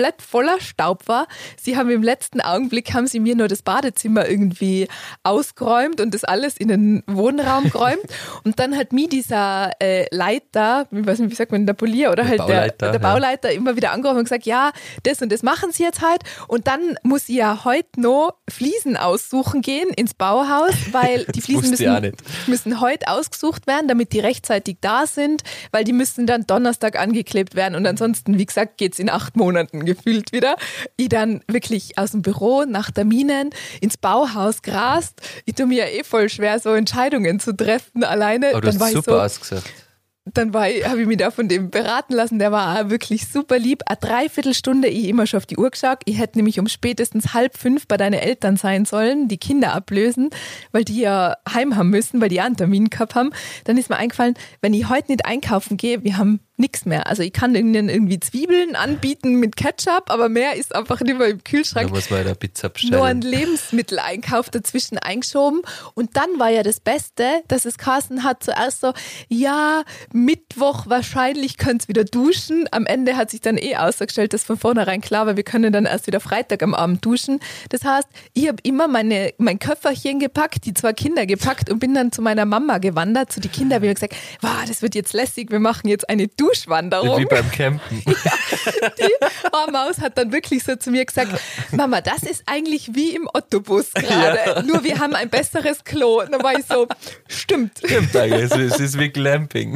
[SPEAKER 2] komplett voller Staub war. Sie haben im letzten Augenblick, haben sie mir nur das Badezimmer irgendwie ausgeräumt und das alles in den Wohnraum geräumt. Und dann hat mir dieser äh, Leiter, ich weiß nicht, wie sagt man, der Polier oder der halt Bauleiter, der, der Bauleiter ja. immer wieder angerufen und gesagt, ja, das und das machen sie jetzt halt. Und dann muss ich ja heute noch Fliesen aussuchen gehen ins Bauhaus, weil die Fliesen müssen, müssen heute ausgesucht werden, damit die rechtzeitig da sind, weil die müssen dann Donnerstag angeklebt werden und ansonsten, wie gesagt, geht's in acht Monaten gefühlt wieder. Ich dann wirklich aus dem Büro nach Terminen ins Bauhaus grast. Ich tue mir ja eh voll schwer, so Entscheidungen zu treffen alleine.
[SPEAKER 1] Aber du
[SPEAKER 2] dann
[SPEAKER 1] hast
[SPEAKER 2] war
[SPEAKER 1] super
[SPEAKER 2] ich so,
[SPEAKER 1] ausgesagt.
[SPEAKER 2] Dann war ich, habe ich mich da von dem beraten lassen, der war auch wirklich super lieb. Eine Dreiviertelstunde, ich immer schon auf die Uhr geschaut. Ich hätte nämlich um spätestens halb fünf bei deinen Eltern sein sollen, die Kinder ablösen, weil die ja heim haben müssen, weil die ja einen Termin gehabt haben. Dann ist mir eingefallen, wenn ich heute nicht einkaufen gehe, wir haben nichts mehr. Also ich kann ihnen irgendwie Zwiebeln anbieten mit Ketchup, aber mehr ist einfach nicht mehr im Kühlschrank.
[SPEAKER 1] Da muss man ja Pizza bestellen.
[SPEAKER 2] Nur ein Lebensmitteleinkauf dazwischen eingeschoben. Und dann war ja das Beste, dass es Carsten hat zuerst so, ja, Mittwoch wahrscheinlich könnt's wieder duschen. Am Ende hat sich dann eh ausgestellt, dass von vornherein klar war, wir können dann erst wieder Freitag am Abend duschen. Das heißt, ich habe immer meine, mein Köfferchen gepackt, die zwei Kinder gepackt und bin dann zu meiner Mama gewandert, zu die Kinder, wie gesagt, wow, das wird jetzt lässig, wir machen jetzt eine Duschwanderung.
[SPEAKER 1] Wie beim Campen.
[SPEAKER 2] Ja, die Maus hat dann wirklich so zu mir gesagt, Mama, das ist eigentlich wie im Ottobus gerade, ja. Nur wir haben ein besseres Klo. Und dann war ich so, stimmt.
[SPEAKER 1] Stimmt eigentlich, es ist wie Glamping.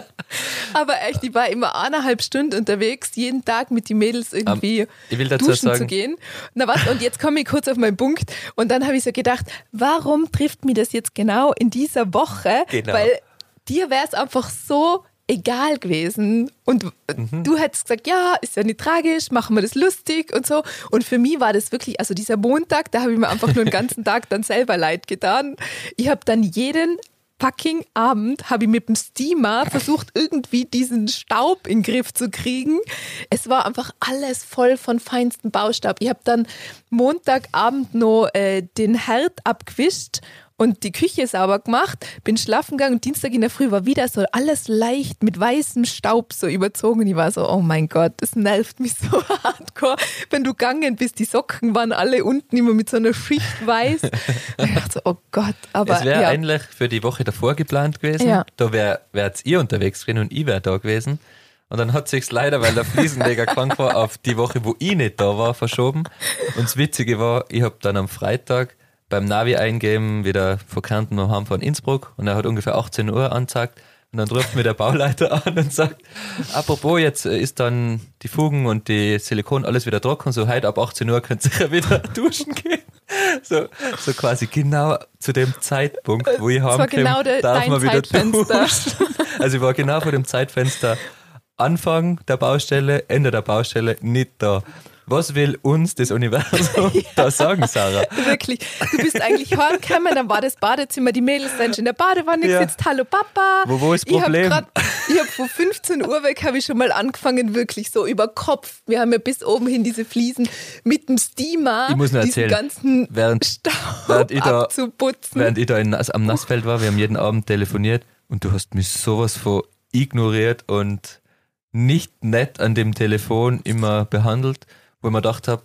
[SPEAKER 2] Aber echt, ich war immer eineinhalb Stunden unterwegs, jeden Tag mit den Mädels irgendwie um,
[SPEAKER 1] ich will dazu
[SPEAKER 2] duschen
[SPEAKER 1] sagen,
[SPEAKER 2] zu gehen. Na was, und jetzt komme ich kurz auf meinen Punkt und dann habe ich so gedacht, warum trifft mich das jetzt genau in dieser Woche?
[SPEAKER 1] Genau.
[SPEAKER 2] Weil dir wäre es einfach so egal gewesen und mhm. du hättest gesagt, ja, ist ja nicht tragisch, machen wir das lustig und so und für mich war das wirklich, also dieser Montag, da habe ich mir einfach nur den ganzen Tag dann selber leid getan. Ich habe dann jeden fucking Abend habe ich mit dem Steamer versucht, irgendwie diesen Staub in den Griff zu kriegen. Es war einfach alles voll von feinstem Baustaub. Ich habe dann Montagabend noch äh, den Herd abgewischt und die Küche sauber gemacht, bin schlafen gegangen und Dienstag in der Früh war wieder so alles leicht mit weißem Staub so überzogen. Und ich war so, oh mein Gott, das nervt mich so hardcore. Wenn du gegangen bist, die Socken waren alle unten immer mit so einer Schicht weiß. Und ich dachte so, oh Gott. Aber
[SPEAKER 1] es wäre
[SPEAKER 2] ja.
[SPEAKER 1] eigentlich für die Woche davor geplant gewesen.
[SPEAKER 2] Ja.
[SPEAKER 1] Da wärt wär ihr unterwegs gewesen und ich wäre da gewesen. Und dann hat sich's leider, weil der Fliesenleger krank war, auf die Woche, wo ich nicht da war, verschoben. Und das Witzige war, ich habe dann am Freitag beim Navi eingeben, wieder von Kärnten noch heim von Innsbruck und er hat ungefähr achtzehn Uhr angezeigt und dann ruft mir der Bauleiter an und sagt, apropos, jetzt ist dann die Fugen und die Silikon alles wieder trocken, so heute ab achtzehn Uhr könnt ihr wieder duschen gehen. So, so quasi genau zu dem Zeitpunkt, wo ich heimkomme,
[SPEAKER 2] genau de,
[SPEAKER 1] darf man wieder
[SPEAKER 2] Zeitfenster.
[SPEAKER 1] duschen. Also ich war genau vor dem Zeitfenster Anfang der Baustelle, Ende der Baustelle, nicht da. Was will uns das Universum ja. da sagen, Sarah?
[SPEAKER 2] Wirklich. Du bist eigentlich heimgekommen, dann war das Badezimmer, die Mädels sind schon in der Badewanne ja. gesetzt. Hallo Papa.
[SPEAKER 1] Wo, wo ist das Problem?
[SPEAKER 2] Ich habe hab von fünfzehn Uhr weg habe ich schon mal angefangen, wirklich so über Kopf. Wir haben ja bis oben hin diese Fliesen mit dem Steamer,
[SPEAKER 1] ich muss nur
[SPEAKER 2] diesen
[SPEAKER 1] erzählen,
[SPEAKER 2] ganzen
[SPEAKER 1] während,
[SPEAKER 2] Staub
[SPEAKER 1] während ich da,
[SPEAKER 2] abzuputzen.
[SPEAKER 1] Während ich da in, am Nassfeld war, wir haben jeden Abend telefoniert und du hast mich sowas von ignoriert und nicht nett an dem Telefon immer behandelt, wo ich mir gedacht habe,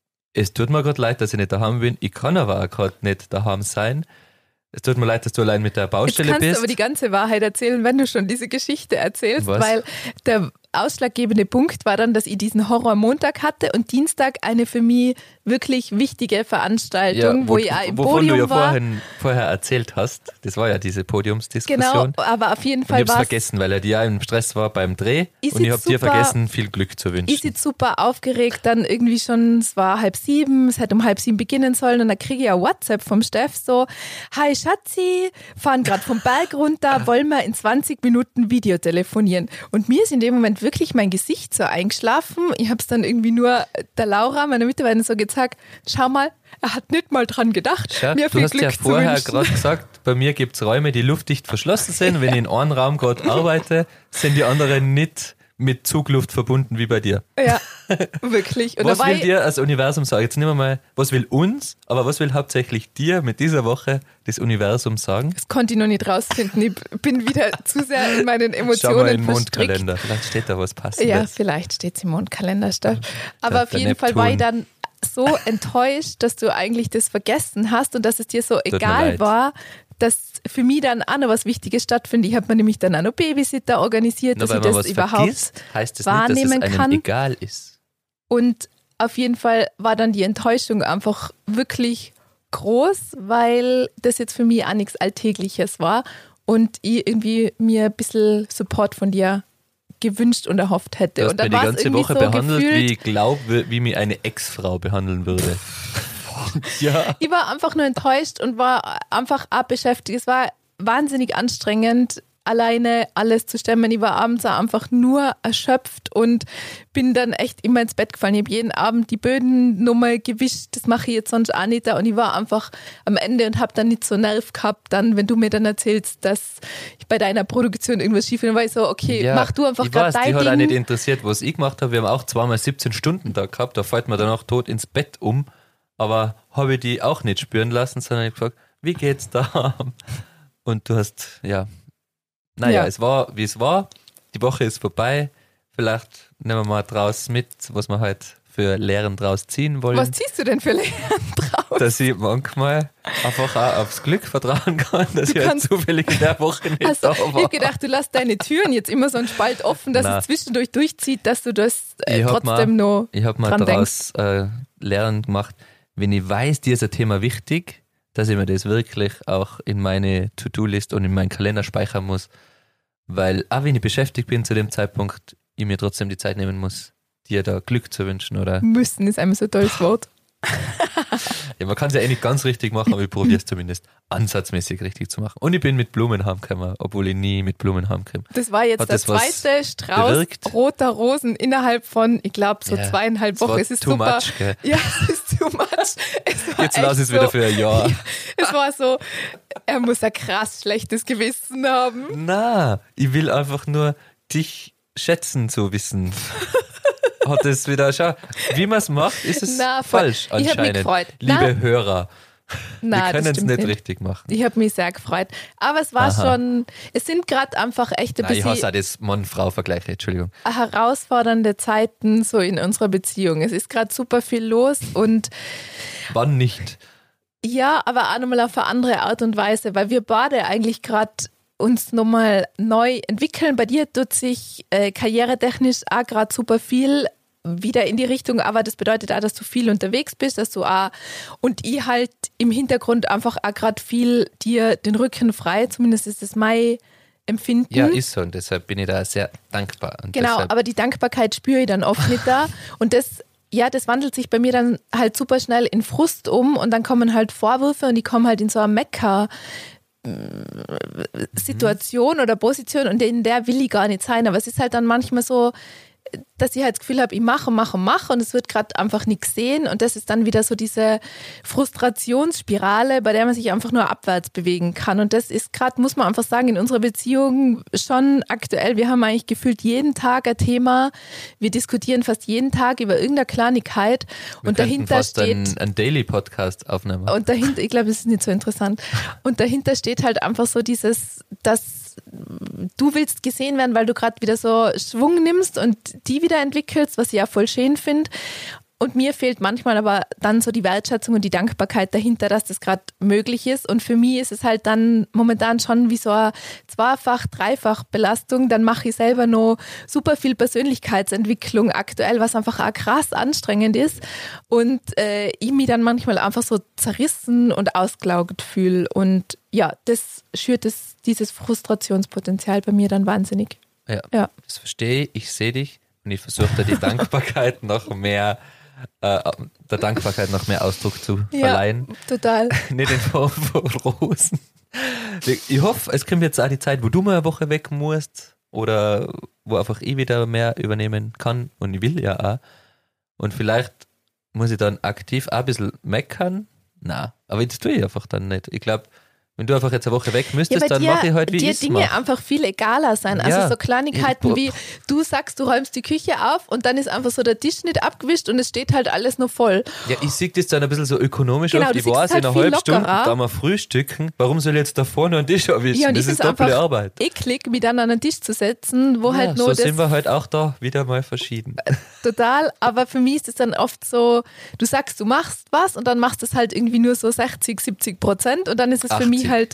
[SPEAKER 1] es tut mir gerade leid, dass ich nicht daheim bin, ich kann aber auch gerade nicht daheim sein. Es tut mir leid, dass du allein mit der Baustelle
[SPEAKER 2] Jetzt kannst
[SPEAKER 1] bist.
[SPEAKER 2] du aber die ganze Wahrheit erzählen, wenn du schon diese Geschichte erzählst,
[SPEAKER 1] Was?
[SPEAKER 2] Weil der ausschlaggebende Punkt war dann, dass ich diesen Horror-Montag hatte und Dienstag eine für mich wirklich wichtige Veranstaltung,
[SPEAKER 1] ja, wo,
[SPEAKER 2] wo ich auch im
[SPEAKER 1] wovon
[SPEAKER 2] Podium
[SPEAKER 1] du ja
[SPEAKER 2] war.
[SPEAKER 1] vorhin, vorher erzählt hast. Das war ja diese Podiumsdiskussion.
[SPEAKER 2] Genau, aber auf jeden Fall
[SPEAKER 1] war
[SPEAKER 2] war
[SPEAKER 1] es vergessen, weil er dir ja im Stress war beim Dreh
[SPEAKER 2] ich
[SPEAKER 1] und ich habe dir
[SPEAKER 2] super,
[SPEAKER 1] vergessen, viel Glück zu wünschen.
[SPEAKER 2] Ich sitze super aufgeregt, dann irgendwie schon, es war halb sieben, es hätte um halb sieben beginnen sollen und dann kriege ich ein WhatsApp vom Steff so, hi Schatzi, fahren gerade vom Berg runter, wollen wir in zwanzig Minuten Video telefonieren. Und mir ist in dem Moment wirklich mein Gesicht so eingeschlafen. Ich habe es dann irgendwie nur der Laura, meiner Mitarbeiterin, so gezeigt, schau mal, er hat nicht mal dran gedacht,
[SPEAKER 1] Schau,
[SPEAKER 2] mir
[SPEAKER 1] du
[SPEAKER 2] viel
[SPEAKER 1] hast
[SPEAKER 2] Glück
[SPEAKER 1] ja
[SPEAKER 2] zu
[SPEAKER 1] vorher
[SPEAKER 2] wünschen.
[SPEAKER 1] gerade gesagt, bei mir gibt es Räume, die luftdicht verschlossen sind. Wenn ich in einem Raum gerade arbeite, sind die anderen nicht mit Zugluft verbunden wie bei dir.
[SPEAKER 2] Ja, wirklich. Und
[SPEAKER 1] was
[SPEAKER 2] dabei,
[SPEAKER 1] will dir das Universum sagen? Jetzt nehmen wir mal, was will uns, aber was will hauptsächlich dir mit dieser Woche das Universum sagen?
[SPEAKER 2] das konnte ich noch nicht rausfinden. Ich bin wieder zu sehr in meinen
[SPEAKER 1] Schau
[SPEAKER 2] Emotionen
[SPEAKER 1] mal in den
[SPEAKER 2] verstrickt.
[SPEAKER 1] Mondkalender, vielleicht steht da was Passendes.
[SPEAKER 2] Ja, vielleicht steht es im Mondkalender. Statt. Aber
[SPEAKER 1] Der-
[SPEAKER 2] auf
[SPEAKER 1] der
[SPEAKER 2] jeden Fall war ich
[SPEAKER 1] Neptun.
[SPEAKER 2] dann so enttäuscht, dass du eigentlich das vergessen hast und dass es dir so
[SPEAKER 1] mir
[SPEAKER 2] egal
[SPEAKER 1] leid.
[SPEAKER 2] war, dass für mich dann auch noch was Wichtiges stattfindet. Ich habe mir nämlich dann auch noch Babysitter organisiert,
[SPEAKER 1] Nur
[SPEAKER 2] dass
[SPEAKER 1] weil
[SPEAKER 2] ich
[SPEAKER 1] man
[SPEAKER 2] das
[SPEAKER 1] was
[SPEAKER 2] überhaupt
[SPEAKER 1] vergisst, heißt das nicht, dass es
[SPEAKER 2] wahrnehmen
[SPEAKER 1] einem
[SPEAKER 2] kann.
[SPEAKER 1] egal ist.
[SPEAKER 2] Und auf jeden Fall war dann die Enttäuschung einfach wirklich groß, weil das jetzt für mich auch nichts Alltägliches war und ich irgendwie mir ein bisschen Support von dir gewünscht und erhofft hätte.
[SPEAKER 1] Du hast
[SPEAKER 2] und dann
[SPEAKER 1] mir die
[SPEAKER 2] war's
[SPEAKER 1] ganze
[SPEAKER 2] irgendwie
[SPEAKER 1] Woche
[SPEAKER 2] so
[SPEAKER 1] behandelt,
[SPEAKER 2] gefühlt,
[SPEAKER 1] wie ich glaube, wie mich eine Ex-Frau behandeln würde. Ja.
[SPEAKER 2] ich war einfach nur enttäuscht und war einfach abbeschäftigt. Es war wahnsinnig anstrengend, alleine alles zu stemmen. Ich war abends auch einfach nur erschöpft und bin dann echt immer ins Bett gefallen. Ich habe jeden Abend die Böden nochmal gewischt. Das mache ich jetzt sonst auch nicht. Und ich war einfach am Ende und habe dann nicht so Nerv gehabt. Dann, wenn du mir dann erzählst, dass ich bei deiner Produktion irgendwas schief bin, dann war ich so, okay,
[SPEAKER 1] Ja,
[SPEAKER 2] mach du einfach
[SPEAKER 1] ich
[SPEAKER 2] gerade
[SPEAKER 1] weiß, die
[SPEAKER 2] dein
[SPEAKER 1] hat auch nicht
[SPEAKER 2] Ding.
[SPEAKER 1] interessiert, was ich gemacht habe. Wir haben auch zweimal siebzehn Stunden da gehabt, da fällt man danach tot ins Bett um. Aber habe ich die auch nicht spüren lassen, sondern ich gefragt, wie geht's da? Und du hast, ja, naja,
[SPEAKER 2] Ja.
[SPEAKER 1] es war, wie es war. Die Woche ist vorbei. Vielleicht nehmen wir mal draus mit, was wir halt für Lehren draus ziehen wollen.
[SPEAKER 2] Was ziehst du denn für Lehren draus?
[SPEAKER 1] Dass ich manchmal einfach auch aufs Glück vertrauen kann, dass
[SPEAKER 2] Du
[SPEAKER 1] ich halt
[SPEAKER 2] kannst-
[SPEAKER 1] zufällig in der Woche nicht
[SPEAKER 2] Also,
[SPEAKER 1] da
[SPEAKER 2] ich
[SPEAKER 1] war.
[SPEAKER 2] habe gedacht, du lässt deine Türen jetzt immer so einen Spalt offen, dass
[SPEAKER 1] Nein.
[SPEAKER 2] es zwischendurch durchzieht, dass du das äh,
[SPEAKER 1] Ich hab
[SPEAKER 2] trotzdem
[SPEAKER 1] mal-
[SPEAKER 2] noch
[SPEAKER 1] Ich habe mal
[SPEAKER 2] dran
[SPEAKER 1] daraus äh, Lernen gemacht, wenn ich weiß, dir ist ein Thema wichtig, dass ich mir das wirklich auch in meine To-Do-List und in meinen Kalender speichern muss, weil auch wenn ich beschäftigt bin zu dem Zeitpunkt, ich mir trotzdem die Zeit nehmen muss, dir da Glück zu wünschen oder
[SPEAKER 2] müssen, ist einmal so ein tolles Wort.
[SPEAKER 1] ja, man kann es ja eh nicht ganz richtig machen, aber ich probiere es zumindest ansatzmäßig richtig zu machen. Und ich bin mit Blumen heimgekommen, obwohl ich nie mit Blumen heimkomme.
[SPEAKER 2] Das war jetzt
[SPEAKER 1] Hat
[SPEAKER 2] der
[SPEAKER 1] das was
[SPEAKER 2] zweite Strauß
[SPEAKER 1] bewirkt?
[SPEAKER 2] roter Rosen innerhalb von, ich glaube, so
[SPEAKER 1] Ja,
[SPEAKER 2] zweieinhalb
[SPEAKER 1] es
[SPEAKER 2] Wochen.
[SPEAKER 1] war
[SPEAKER 2] Es ist
[SPEAKER 1] too
[SPEAKER 2] super.
[SPEAKER 1] much, gell?
[SPEAKER 2] Ja, es ist too much. Es war
[SPEAKER 1] Jetzt
[SPEAKER 2] echt
[SPEAKER 1] lass es
[SPEAKER 2] so,
[SPEAKER 1] wieder für ein Jahr.
[SPEAKER 2] Es war so, er muss ein krass schlechtes Gewissen haben.
[SPEAKER 1] Na, ich will einfach nur dich schätzen zu wissen. Hat es wieder, schau, wie man es macht, ist es
[SPEAKER 2] Na, voll.
[SPEAKER 1] falsch
[SPEAKER 2] Ich hab mich
[SPEAKER 1] anscheinend.
[SPEAKER 2] gefreut.
[SPEAKER 1] Liebe
[SPEAKER 2] Na,
[SPEAKER 1] Hörer,
[SPEAKER 2] Na,
[SPEAKER 1] wir
[SPEAKER 2] das
[SPEAKER 1] können es
[SPEAKER 2] stimmt
[SPEAKER 1] nicht
[SPEAKER 2] nicht.
[SPEAKER 1] richtig machen.
[SPEAKER 2] Ich habe mich sehr gefreut. Aber es war
[SPEAKER 1] Aha.
[SPEAKER 2] schon, es sind gerade einfach echt ein
[SPEAKER 1] Nein, ich
[SPEAKER 2] bisschen
[SPEAKER 1] hasse auch das Mann-Frau-Vergleich, Entschuldigung.
[SPEAKER 2] herausfordernde Zeiten so in unserer Beziehung. Es ist gerade super viel los und
[SPEAKER 1] Wann nicht?
[SPEAKER 2] ja, aber auch nochmal auf eine andere Art und Weise, weil wir beide eigentlich gerade uns nochmal neu entwickeln. Bei dir tut sich äh, karrieretechnisch auch gerade super viel wieder in die Richtung, aber das bedeutet auch, dass du viel unterwegs bist, dass du auch und ich halt im Hintergrund einfach auch gerade viel dir den Rücken frei, zumindest ist das mein Empfinden.
[SPEAKER 1] Ja, ist so und deshalb bin ich da sehr dankbar. Und
[SPEAKER 2] Genau,
[SPEAKER 1] deshalb,
[SPEAKER 2] aber die Dankbarkeit spüre ich dann oft nicht da. Und das, ja, das wandelt sich bei mir dann halt super schnell in Frust um und dann kommen halt Vorwürfe und die kommen halt in so eine Mecker-Situation oder Position und in der will ich gar nicht sein. Aber es ist halt dann manchmal so, dass ich halt das Gefühl habe, ich mache, mache, mache und es wird gerade einfach nichts sehen und das ist dann wieder so diese Frustrationsspirale, bei der man sich einfach nur abwärts bewegen kann und das ist gerade, muss man einfach sagen, in unserer Beziehung schon aktuell. Wir haben eigentlich gefühlt jeden Tag ein Thema, wir diskutieren fast jeden Tag über irgendeine Kleinigkeit
[SPEAKER 1] wir
[SPEAKER 2] und
[SPEAKER 1] könnten
[SPEAKER 2] dahinter
[SPEAKER 1] fast
[SPEAKER 2] steht
[SPEAKER 1] einen, einen Daily-Podcast aufnehmen.
[SPEAKER 2] und dahinter, ich glaube, es ist nicht so interessant. Und dahinter steht halt einfach so dieses, dass du willst gesehen werden, weil du gerade wieder so Schwung nimmst und die wieder entwickelst, was ich ja voll schön finde. Und mir fehlt manchmal aber dann so die Wertschätzung und die Dankbarkeit dahinter, dass das gerade möglich ist. Und für mich ist es halt dann momentan schon wie so eine Zweifach-, Dreifach-Belastung. Dann mache ich selber noch super viel Persönlichkeitsentwicklung aktuell, was einfach auch krass anstrengend ist. Und äh, ich mich dann manchmal einfach so zerrissen und ausgelaugt fühle. Und ja, das schürt das, dieses Frustrationspotenzial bei mir dann wahnsinnig.
[SPEAKER 1] Ja,
[SPEAKER 2] Ja.
[SPEAKER 1] das verstehe ich, ich sehe dich und ich versuche da die Dankbarkeit noch mehr, äh, der Dankbarkeit noch mehr Ausdruck zu verleihen.
[SPEAKER 2] Ja, total.
[SPEAKER 1] Nicht in Form von Rosen. Ich hoffe, es kommt jetzt auch die Zeit, wo du mal eine Woche weg musst oder wo einfach ich wieder mehr übernehmen kann und ich will ja auch. Und vielleicht muss ich dann aktiv auch ein bisschen meckern. Na, aber das tue ich einfach dann nicht. Ich glaube, Wenn du einfach jetzt eine Woche weg müsstest,
[SPEAKER 2] ja,
[SPEAKER 1] dann
[SPEAKER 2] dir,
[SPEAKER 1] mache ich halt, wie
[SPEAKER 2] dir
[SPEAKER 1] ich es
[SPEAKER 2] Dinge
[SPEAKER 1] mache.
[SPEAKER 2] einfach viel egaler sein. Also
[SPEAKER 1] Ja.
[SPEAKER 2] so Kleinigkeiten
[SPEAKER 1] Ich-
[SPEAKER 2] wie, du sagst, du räumst die Küche auf und dann ist einfach so der Tisch nicht abgewischt und es steht halt alles noch voll.
[SPEAKER 1] Ja, ich sehe das dann ein bisschen so ökonomisch
[SPEAKER 2] Genau,
[SPEAKER 1] auf.
[SPEAKER 2] du
[SPEAKER 1] Ich
[SPEAKER 2] siehst
[SPEAKER 1] weiß,
[SPEAKER 2] es halt
[SPEAKER 1] in einer
[SPEAKER 2] viel
[SPEAKER 1] halben Stunde
[SPEAKER 2] lockerer.
[SPEAKER 1] da mal frühstücken. Warum soll ich jetzt da vorne einen Tisch erwischen?
[SPEAKER 2] Ja, und
[SPEAKER 1] das
[SPEAKER 2] ich
[SPEAKER 1] ist
[SPEAKER 2] finde es
[SPEAKER 1] doppelte
[SPEAKER 2] einfach
[SPEAKER 1] Arbeit.
[SPEAKER 2] eklig, mich dann an den Tisch zu setzen, wo
[SPEAKER 1] Ja,
[SPEAKER 2] halt nur
[SPEAKER 1] so
[SPEAKER 2] das
[SPEAKER 1] sind wir halt auch da wieder mal verschieden.
[SPEAKER 2] total, aber für mich ist es dann oft so, du sagst, du machst was und dann machst du es halt irgendwie nur so sechzig, siebzig Prozent und dann ist es für mich
[SPEAKER 1] achtzig.
[SPEAKER 2] halt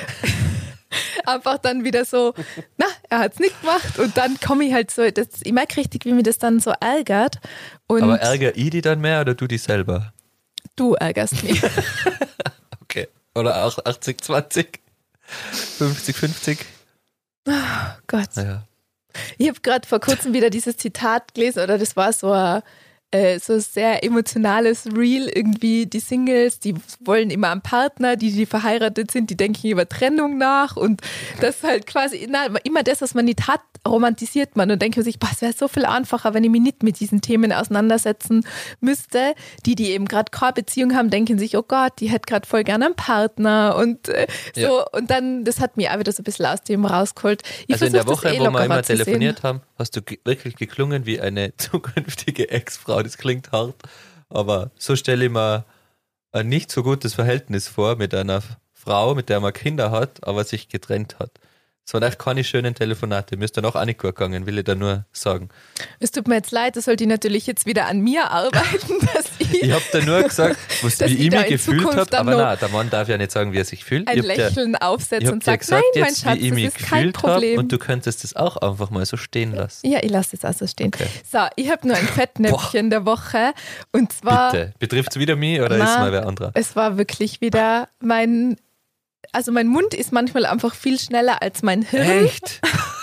[SPEAKER 2] einfach dann wieder so, na, er hat es nicht gemacht und dann komme ich halt so, das, ich merke richtig, wie mir das dann so ärgert. Und
[SPEAKER 1] Aber ärger ich die dann mehr oder du dich selber?
[SPEAKER 2] du ärgerst mich.
[SPEAKER 1] Okay. Oder auch achtzig zwanzig? fünfzig fünfzig?
[SPEAKER 2] Gott.
[SPEAKER 1] Naja.
[SPEAKER 2] Ich habe gerade vor kurzem wieder dieses Zitat gelesen, oder das war so ein äh, so sehr emotionales Reel irgendwie. Die Singles, die wollen immer einen Partner, die, die verheiratet sind, die denken über Trennung nach und das halt quasi na, immer das, was man nicht hat, romantisiert man und denkt sich, boah, es wäre so viel einfacher, wenn ich mich nicht mit diesen Themen auseinandersetzen müsste. Die, die eben gerade keine Beziehung haben, denken sich, oh Gott, die hätte gerade voll gerne einen Partner und äh, so.
[SPEAKER 1] Ja.
[SPEAKER 2] Und dann, das hat mich auch wieder so ein bisschen aus dem rausgeholt. Ich
[SPEAKER 1] Also in der
[SPEAKER 2] versuch, das
[SPEAKER 1] Woche,
[SPEAKER 2] eh
[SPEAKER 1] wo wir
[SPEAKER 2] lockerer
[SPEAKER 1] immer
[SPEAKER 2] zu sehen.
[SPEAKER 1] telefoniert haben, hast du ge- wirklich geklungen wie eine zukünftige Ex-Frau. Das klingt hart, aber so stelle ich mir ein nicht so gutes Verhältnis vor mit einer Frau, mit der man Kinder hat, aber sich getrennt hat. Es waren echt keine schönen Telefonate. Mir ist dann auch auch nicht gut gegangen, will ich da nur sagen.
[SPEAKER 2] Es tut mir jetzt leid, das sollte ich natürlich jetzt wieder an mir arbeiten, dass ich,
[SPEAKER 1] Ich habe da nur gesagt, was,
[SPEAKER 2] Dass
[SPEAKER 1] wie
[SPEAKER 2] ich
[SPEAKER 1] ich
[SPEAKER 2] da
[SPEAKER 1] mich
[SPEAKER 2] in
[SPEAKER 1] gefühlt
[SPEAKER 2] Zukunft
[SPEAKER 1] habe,
[SPEAKER 2] dann
[SPEAKER 1] aber
[SPEAKER 2] noch
[SPEAKER 1] nein, der Mann darf ja nicht sagen, wie er sich fühlt.
[SPEAKER 2] ein
[SPEAKER 1] Ich hab dir-
[SPEAKER 2] Lächeln
[SPEAKER 1] ich
[SPEAKER 2] aufsetze
[SPEAKER 1] habe
[SPEAKER 2] und
[SPEAKER 1] dir
[SPEAKER 2] sage,
[SPEAKER 1] gesagt,
[SPEAKER 2] nein, mein
[SPEAKER 1] jetzt,
[SPEAKER 2] Schatz,
[SPEAKER 1] wie ich
[SPEAKER 2] das
[SPEAKER 1] mich
[SPEAKER 2] ist kein
[SPEAKER 1] gefühlt habe
[SPEAKER 2] Problem.
[SPEAKER 1] und du könntest das auch einfach mal so stehen lassen.
[SPEAKER 2] Ja, ich lasse es also stehen.
[SPEAKER 1] Okay.
[SPEAKER 2] So, ich habe nur ein Fettnäpfchen der Woche und zwar,
[SPEAKER 1] Bitte. Betrifft es wieder mich oder
[SPEAKER 2] Na,
[SPEAKER 1] ist mal wer anderer?
[SPEAKER 2] es war wirklich wieder mein, also mein Mund ist manchmal einfach viel schneller als mein Hirn.
[SPEAKER 1] Echt?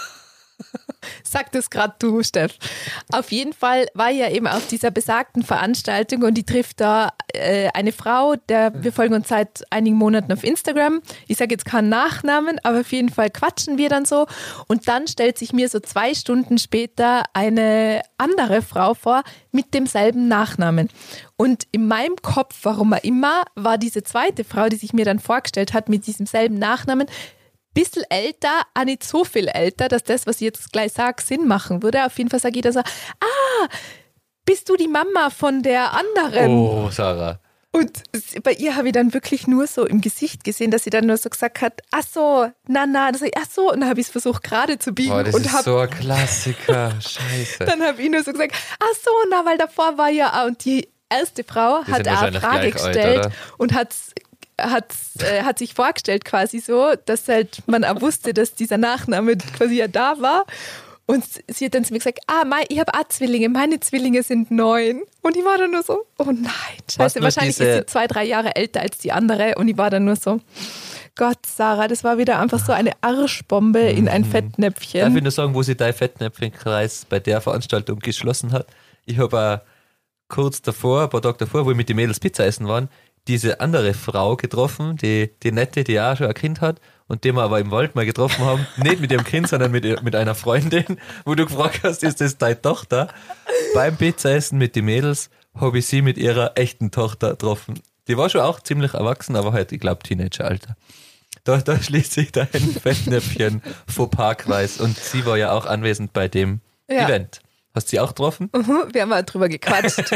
[SPEAKER 2] Sag das gerade du, Steff. Auf jeden Fall war ich ja eben auf dieser besagten Veranstaltung und die trifft da äh, eine Frau, der wir folgen uns seit einigen Monaten auf Instagram. Ich sage jetzt keinen Nachnamen, aber auf jeden Fall quatschen wir dann so. Und dann stellt sich mir so zwei Stunden später eine andere Frau vor mit demselben Nachnamen. Und in meinem Kopf, warum auch immer, war diese zweite Frau, die sich mir dann vorgestellt hat mit diesem selben Nachnamen, bisschen älter, auch nicht so viel älter, dass das, was ich jetzt gleich sage, Sinn machen würde. Auf jeden Fall sage ich da so, ah, bist du die Mama von der anderen?
[SPEAKER 1] Oh, Sarah.
[SPEAKER 2] Und bei ihr habe ich dann wirklich nur so im Gesicht gesehen, dass sie dann nur so gesagt hat, ach so, na, na, das, ach so. Und dann habe ich es versucht gerade zu biegen.
[SPEAKER 1] Boah, das
[SPEAKER 2] und
[SPEAKER 1] ist
[SPEAKER 2] hab,
[SPEAKER 1] so ein Klassiker. Scheiße.
[SPEAKER 2] dann habe ich nur so gesagt, ach so, na, weil davor war ja auch, und die erste Frau
[SPEAKER 1] Die
[SPEAKER 2] hat
[SPEAKER 1] sind
[SPEAKER 2] auch eine
[SPEAKER 1] wahrscheinlich
[SPEAKER 2] Frage
[SPEAKER 1] gleich alt,
[SPEAKER 2] gestellt
[SPEAKER 1] oder?
[SPEAKER 2] und hat hat, äh, hat sich vorgestellt quasi so, dass halt man auch wusste, dass dieser Nachname quasi ja da war. Und sie hat dann zu mir gesagt, ah, mein, ich habe auch Zwillinge, meine Zwillinge sind neun. Und ich war dann nur so, oh nein, scheiße,
[SPEAKER 1] nur
[SPEAKER 2] wahrscheinlich
[SPEAKER 1] diese-
[SPEAKER 2] ist sie zwei, drei Jahre älter als die andere. Und ich war dann nur so, Gott, Sarah, das war wieder einfach so eine Arschbombe in ein
[SPEAKER 1] Darf ich
[SPEAKER 2] Fettnäpfchen.
[SPEAKER 1] nur sagen, wo sie dein Fettnäpfchenkreis bei der Veranstaltung geschlossen hat? Ich habe auch kurz davor, ein paar Tage davor, wo wir mit den Mädels Pizza essen waren, diese andere Frau getroffen, die, die nette, die auch schon ein Kind hat und die wir aber im Wald mal getroffen haben, nicht mit ihrem Kind, sondern mit, ihr- mit einer Freundin, wo du gefragt hast, ist das deine Tochter? Beim Pizzaessen mit den Mädels habe ich sie mit ihrer echten Tochter getroffen. Die war schon auch ziemlich erwachsen, aber halt, ich glaube, Teenageralter. Da, da schließt sich dein Fettnäpfchen Fauxpas-Kreis und sie war ja auch anwesend bei dem
[SPEAKER 2] Ja.
[SPEAKER 1] Event. Hast du sie auch getroffen?
[SPEAKER 2] Mhm, wir haben mal drüber gequatscht.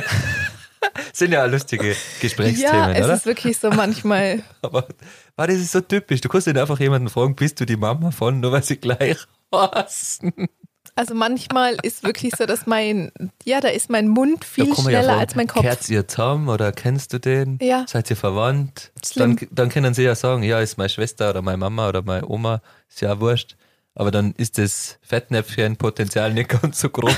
[SPEAKER 1] Sind ja lustige
[SPEAKER 2] ja,
[SPEAKER 1] Gesprächsthemen,
[SPEAKER 2] es
[SPEAKER 1] oder?
[SPEAKER 2] ist wirklich so manchmal.
[SPEAKER 1] Aber war das ist so typisch. Du kannst nicht einfach jemanden fragen, bist du die Mama von, nur weil sie gleich heißen.
[SPEAKER 2] Also manchmal ist wirklich so, dass mein, ja, da ist mein Mund
[SPEAKER 1] Da
[SPEAKER 2] viel
[SPEAKER 1] kann man ja
[SPEAKER 2] schneller
[SPEAKER 1] fragen,
[SPEAKER 2] als mein Kopf.
[SPEAKER 1] Kehrt ihr zusammen oder kennst du den?
[SPEAKER 2] Ja.
[SPEAKER 1] Seid ihr verwandt?
[SPEAKER 2] Schlimm.
[SPEAKER 1] Dann, dann können sie ja sagen, ja, ist meine Schwester oder meine Mama oder meine Oma, ist ja auch wurscht. Aber dann ist das Fettnäpfchen-Potenzial nicht ganz so groß.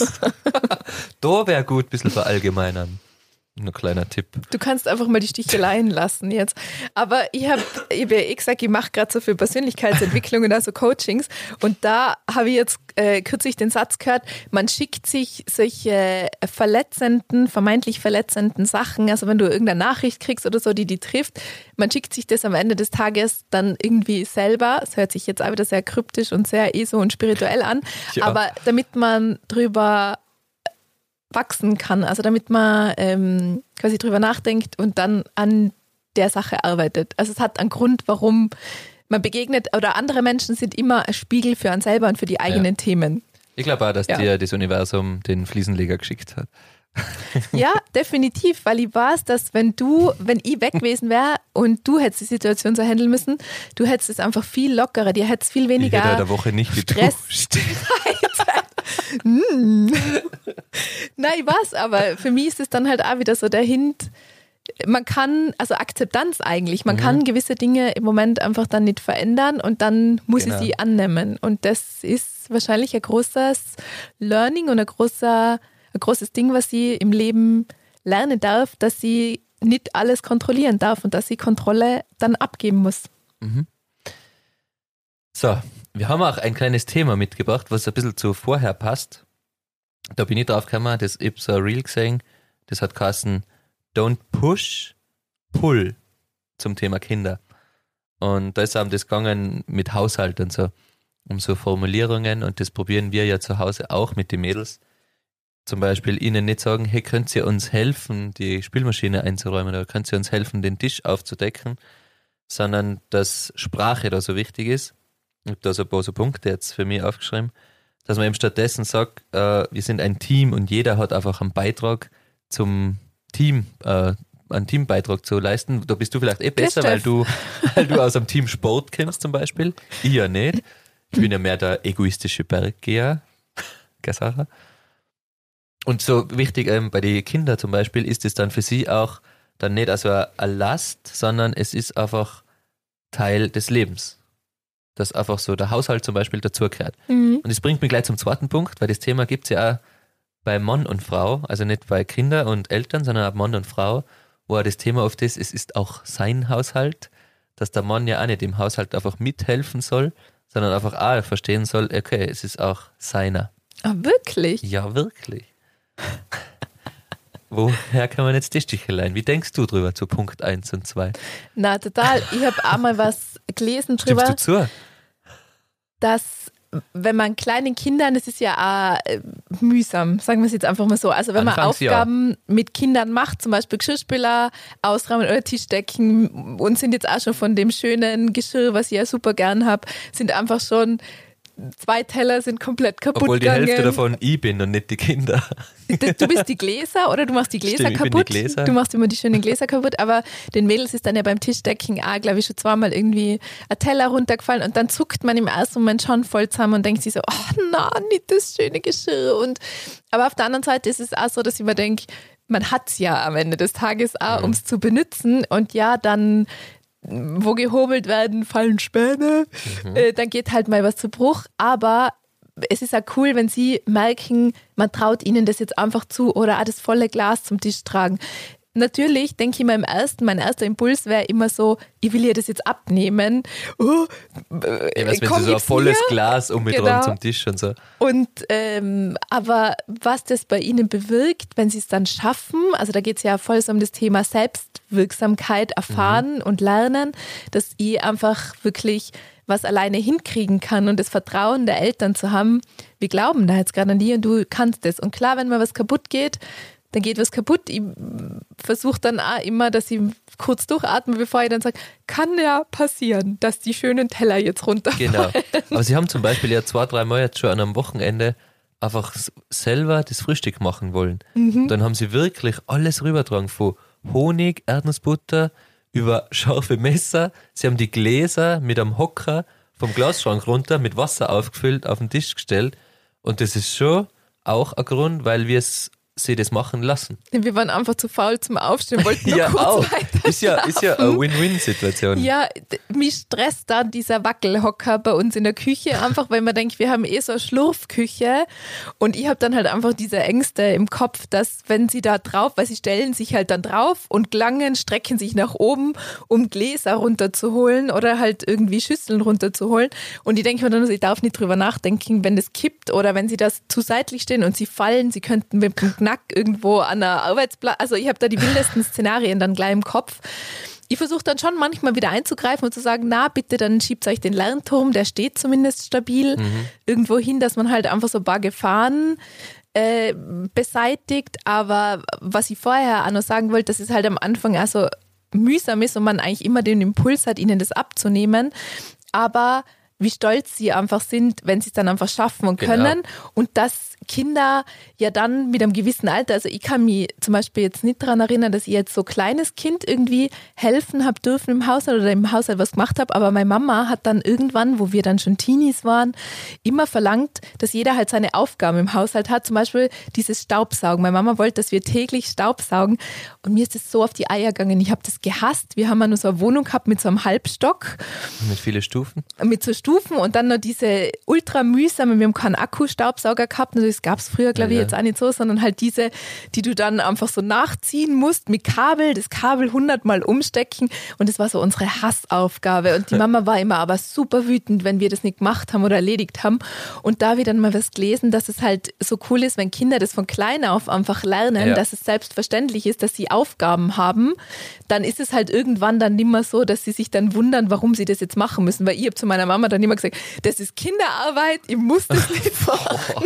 [SPEAKER 1] Da wäre gut, ein bisschen verallgemeinern. Ein kleiner Tipp.
[SPEAKER 2] Du kannst einfach mal die Sticheleien lassen jetzt. Aber ich habe ich hab ja eh gesagt, ich mache gerade so viel Persönlichkeitsentwicklung und also Coachings. Und da habe ich jetzt äh, kürzlich den Satz gehört, man schickt sich solche verletzenden, vermeintlich verletzenden Sachen, also wenn du irgendeine Nachricht kriegst oder so, die die trifft, man schickt sich das am Ende des Tages dann irgendwie selber. Das hört sich jetzt auch wieder sehr kryptisch und sehr eso und spirituell an.
[SPEAKER 1] Ja.
[SPEAKER 2] Aber damit man drüber wachsen kann, also damit man ähm, quasi drüber nachdenkt und dann an der Sache arbeitet. Also es hat einen Grund, warum man begegnet, oder andere Menschen sind immer ein Spiegel für einen selber und für die eigenen ja. Themen.
[SPEAKER 1] Ich glaube auch, dass
[SPEAKER 2] ja.
[SPEAKER 1] dir das Universum den Fliesenleger geschickt hat.
[SPEAKER 2] Ja, definitiv, weil ich weiß, dass wenn du, wenn ich weg gewesen wäre und du hättest die Situation so handeln müssen, du hättest es einfach viel lockerer, dir hättest viel weniger
[SPEAKER 1] ich hätte der Woche nicht
[SPEAKER 2] Stress. mm. Nein, ich weiß, aber für mich ist es dann halt auch wieder so der Hint, man kann, also Akzeptanz eigentlich, man mhm. kann gewisse Dinge im Moment einfach dann nicht verändern und dann muss genau. ich sie annehmen und das ist wahrscheinlich ein großes Learning und ein großer ein großes Ding, was sie im Leben lernen darf, dass sie nicht alles kontrollieren darf und dass sie Kontrolle dann abgeben muss.
[SPEAKER 1] Mhm. So, wir haben auch ein kleines Thema mitgebracht, was ein bisschen zu vorher passt. Da bin ich drauf gekommen, das habe ich so ein Reel gesehen, das hat geheißen Don't Push, Pull zum Thema Kinder. Und da ist auch das gegangen mit Haushalt und so, um so Formulierungen und das probieren wir ja zu Hause auch mit den Mädels. Zum Beispiel ihnen nicht sagen, hey, könnt ihr uns helfen, die Spülmaschine einzuräumen oder könnt ihr uns helfen, den Tisch aufzudecken, sondern dass Sprache da so wichtig ist. Ich habe da so ein paar so Punkte jetzt für mich aufgeschrieben, dass man eben stattdessen sagt, äh, wir sind ein Team und jeder hat einfach einen Beitrag zum Team, äh, einen Teambeitrag zu leisten. Da bist du vielleicht eh besser, weil du, weil du aus einem Team Sport kennst zum Beispiel. Ich ja nicht. Ich bin ja mehr der egoistische Berggeher. Sarah. Und so wichtig ähm, bei den Kindern zum Beispiel ist es dann für sie auch dann nicht also eine Last, sondern es ist einfach Teil des Lebens. Dass einfach so der Haushalt zum Beispiel dazugehört. Mhm. Und das bringt mich gleich zum zweiten Punkt, weil das Thema gibt es ja auch bei Mann und Frau, also nicht bei Kindern und Eltern, sondern auch Mann und Frau, wo auch das Thema oft ist, es ist auch sein Haushalt, dass der Mann ja auch nicht im Haushalt einfach mithelfen soll, sondern einfach auch verstehen soll, okay, es ist auch seiner.
[SPEAKER 2] Ah, wirklich?
[SPEAKER 1] Ja, wirklich. Woher kann man jetzt die Sticheleien? Wie denkst du drüber zu Punkt eins und zwei?
[SPEAKER 2] Na, total. Ich habe auch mal was gelesen drüber.
[SPEAKER 1] Stimmst du zu?
[SPEAKER 2] Dass, wenn man kleinen Kindern, das ist ja auch äh, mühsam, sagen wir es jetzt einfach mal so. Also wenn man
[SPEAKER 1] Anfangs
[SPEAKER 2] Aufgaben
[SPEAKER 1] ja.
[SPEAKER 2] mit Kindern macht, zum Beispiel Geschirrspüler ausräumen oder Tischdecken und sind jetzt auch schon von dem schönen Geschirr, was ich ja super gern habe, sind einfach schon zwei Teller sind komplett kaputt
[SPEAKER 1] Obwohl die
[SPEAKER 2] gegangen.
[SPEAKER 1] Hälfte davon ich bin und nicht die Kinder.
[SPEAKER 2] Du bist die Gläser oder du machst die Gläser
[SPEAKER 1] Stimmt,
[SPEAKER 2] kaputt.
[SPEAKER 1] Ich bin die Gläser.
[SPEAKER 2] Du machst immer die schönen Gläser kaputt, aber den Mädels ist dann ja beim Tischdecken auch, glaube ich, schon zweimal irgendwie ein Teller runtergefallen und dann zuckt man im ersten Moment schon voll zusammen und denkt sich so, oh nein, nicht das schöne Geschirr. Und, aber auf der anderen Seite ist es auch so, dass ich mir denke, man hat es ja am Ende des Tages auch,
[SPEAKER 1] ja.
[SPEAKER 2] um es zu benutzen und ja, dann wo gehobelt werden, fallen Späne, mhm. äh, dann geht halt mal was zu Bruch, aber es ist auch cool, wenn sie merken, man traut ihnen das jetzt einfach zu oder auch das volle Glas zum Tisch tragen. Natürlich denke ich mir im ersten, mein erster Impuls wäre immer so, ich will ihr das jetzt abnehmen. Oh,
[SPEAKER 1] äh, ja, was, wenn sie so ein volles hier? Glas um mit genau. zum Tisch und so.
[SPEAKER 2] Und ähm, aber was das bei ihnen bewirkt, wenn sie es dann schaffen, also da geht es ja voll so um das Thema Selbstwirksamkeit erfahren mhm. und lernen, dass ich einfach wirklich was alleine hinkriegen kann und das Vertrauen der Eltern zu haben, wir glauben da jetzt gerade an die und du kannst das. Und klar, wenn mal was kaputt geht, dann geht was kaputt. Ich versuche dann auch immer, dass ich kurz durchatme, bevor ich dann sage, kann ja passieren, dass die schönen Teller jetzt runterfallen.
[SPEAKER 1] Genau. Aber sie haben zum Beispiel ja zwei, drei Mal jetzt schon an einem Wochenende einfach selber das Frühstück machen wollen. Mhm. Dann haben sie wirklich alles rübergetragen, von Honig, Erdnussbutter, über scharfe Messer. Sie haben die Gläser mit einem Hocker vom Glasschrank runter mit Wasser aufgefüllt, auf den Tisch gestellt. Und das ist schon auch ein Grund, weil wir es sie das machen lassen.
[SPEAKER 2] Wir waren einfach zu faul zum Aufstehen, wollten nur
[SPEAKER 1] ja,
[SPEAKER 2] kurz
[SPEAKER 1] auch.
[SPEAKER 2] weiter
[SPEAKER 1] Ist ja, ist ja eine Win-Win-Situation.
[SPEAKER 2] Ja, mich stresst dann dieser Wackelhocker bei uns in der Küche einfach, weil man denkt, wir haben eh so eine Schlurfküche und ich habe dann halt einfach diese Ängste im Kopf, dass wenn sie da drauf, weil sie stellen sich halt dann drauf und gelangen, strecken sich nach oben, um Gläser runterzuholen oder halt irgendwie Schüsseln runterzuholen und ich denke mir dann, ich darf nicht drüber nachdenken, wenn das kippt oder wenn sie das zu seitlich stehen und sie fallen, sie könnten mit dem Knack irgendwo an einer Arbeitsplatz, also ich habe da die wildesten Szenarien dann gleich im Kopf. Ich versuche dann schon manchmal wieder einzugreifen und zu sagen, na bitte, dann schiebt euch den Lernturm, der steht zumindest stabil mhm. irgendwo hin, dass man halt einfach so ein paar Gefahren äh, beseitigt, aber was ich vorher auch noch sagen wollte, das ist halt am Anfang also mühsam ist und man eigentlich immer den Impuls hat, ihnen das abzunehmen. Aber wie stolz sie einfach sind, wenn sie es dann einfach schaffen und können. Genau. Und dass Kinder ja dann mit einem gewissen Alter, also ich kann mich zum Beispiel jetzt nicht daran erinnern, dass ich jetzt so kleines Kind irgendwie helfen habe dürfen im Haushalt oder im Haushalt was gemacht habe, aber meine Mama hat dann irgendwann, wo wir dann schon Teenies waren, immer verlangt, dass jeder halt seine Aufgaben im Haushalt hat, zum Beispiel dieses Staubsaugen. Meine Mama wollte, dass wir täglich Staubsaugen und mir ist das so auf die Eier gegangen. Ich habe das gehasst. Wir haben ja nur so eine Wohnung gehabt mit so einem Halbstock.
[SPEAKER 1] Mit vielen Stufen? Mit
[SPEAKER 2] so Stufen und dann noch diese ultra mühsame, wir haben keinen Akkustaubsauger gehabt, das gab es früher, glaube ich, ja, ja. jetzt auch nicht so, sondern halt diese, die du dann einfach so nachziehen musst mit Kabel, das Kabel hundertmal umstecken und das war so unsere Hassaufgabe und die Mama war immer aber super wütend, wenn wir das nicht gemacht haben oder erledigt haben und da habe ich dann mal was gelesen, dass es halt so cool ist, wenn Kinder das von klein auf einfach lernen, ja. dass es selbstverständlich ist, dass sie Aufgaben haben, dann ist es halt irgendwann dann nicht mehr so, dass sie sich dann wundern, warum sie das jetzt machen müssen, weil ich habe zu meiner Mama dann immer gesagt, das ist Kinderarbeit, ich muss das nicht machen.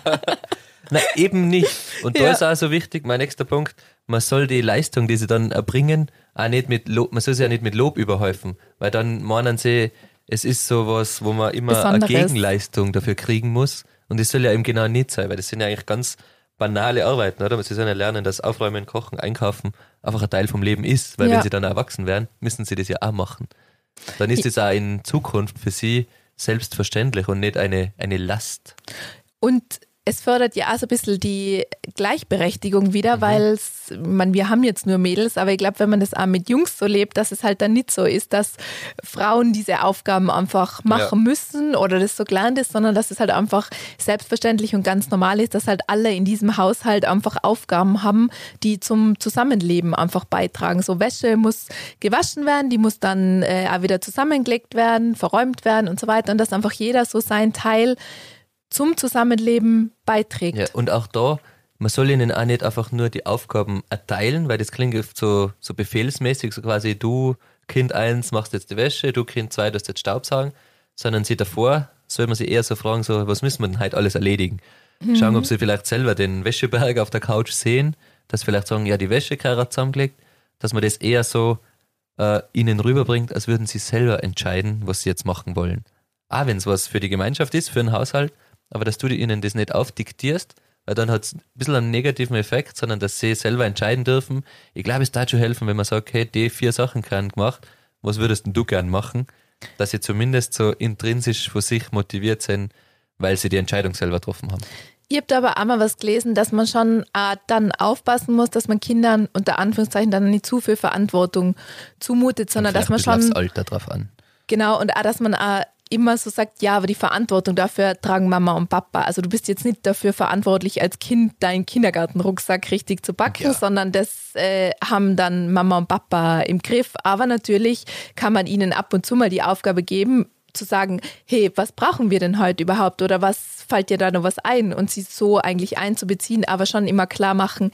[SPEAKER 1] Na, eben nicht. Und da
[SPEAKER 2] ja.
[SPEAKER 1] ist auch so wichtig, mein nächster Punkt, man soll die Leistung, die sie dann erbringen, auch nicht mit Lob, man soll sie ja nicht mit Lob überhäufen, weil dann meinen sie, es ist sowas, wo man immer
[SPEAKER 2] Besonderes.
[SPEAKER 1] eine Gegenleistung dafür kriegen muss und das soll ja eben genau nicht sein, weil das sind ja eigentlich ganz banale Arbeiten, oder? Sie sollen ja lernen, dass Aufräumen, Kochen, Einkaufen einfach ein Teil vom Leben ist, weil
[SPEAKER 2] ja.
[SPEAKER 1] wenn sie dann erwachsen werden, müssen sie das ja auch machen. Dann ist es auch in Zukunft für sie selbstverständlich und nicht eine, eine Last.
[SPEAKER 2] Und es fördert ja auch so ein bisschen die Gleichberechtigung wieder, mhm. weil man, wir haben jetzt nur Mädels, aber ich glaube, wenn man das auch mit Jungs so lebt, dass es halt dann nicht so ist, dass Frauen diese Aufgaben einfach machen ja. müssen oder das so gelernt ist, sondern dass es halt einfach selbstverständlich und ganz normal ist, dass halt alle in diesem Haushalt einfach Aufgaben haben, die zum Zusammenleben einfach beitragen. So Wäsche muss gewaschen werden, die muss dann äh, auch wieder zusammengelegt werden, verräumt werden und so weiter und dass einfach jeder so seinen Teil zum Zusammenleben beiträgt.
[SPEAKER 1] Ja, und auch da, man soll ihnen auch nicht einfach nur die Aufgaben erteilen, weil das klingt oft so, so befehlsmäßig, so quasi du, Kind eins, machst jetzt die Wäsche, du, Kind zwei, darfst jetzt Staubsaugen, sondern sie davor soll man sie eher so fragen, so, was müssen wir denn heute alles erledigen? Mhm. Schauen, ob sie vielleicht selber den Wäscheberg auf der Couch sehen, dass sie vielleicht sagen, ja, die Wäsche gerade zusammengelegt, dass man das eher so äh, ihnen rüberbringt, als würden sie selber entscheiden, was sie jetzt machen wollen. Auch wenn es was für die Gemeinschaft ist, für den Haushalt, aber dass du ihnen das nicht aufdiktierst, weil dann hat es ein bisschen einen negativen Effekt, sondern dass sie selber entscheiden dürfen. Ich glaube, es darf schon helfen, wenn man sagt, hey, die vier Sachen gern gemacht, was würdest denn du gern machen? Dass sie zumindest so intrinsisch für sich motiviert sind, weil sie die Entscheidung selber getroffen haben.
[SPEAKER 2] Ihr habt aber auch mal was gelesen, dass man schon äh, dann aufpassen muss, dass man Kindern unter Anführungszeichen dann nicht zu viel Verantwortung zumutet, sondern dass man schon...
[SPEAKER 1] aufs Alter drauf an.
[SPEAKER 2] Genau, und auch, dass man auch immer so sagt, ja, aber die Verantwortung dafür tragen Mama und Papa. Also du bist jetzt nicht dafür verantwortlich, als Kind deinen Kindergartenrucksack richtig zu backen, ja. sondern das äh, haben dann Mama und Papa im Griff. Aber natürlich kann man ihnen ab und zu mal die Aufgabe geben, zu sagen, hey, was brauchen wir denn heute überhaupt oder was fällt dir da noch was ein? Und sie so eigentlich einzubeziehen, aber schon immer klar machen,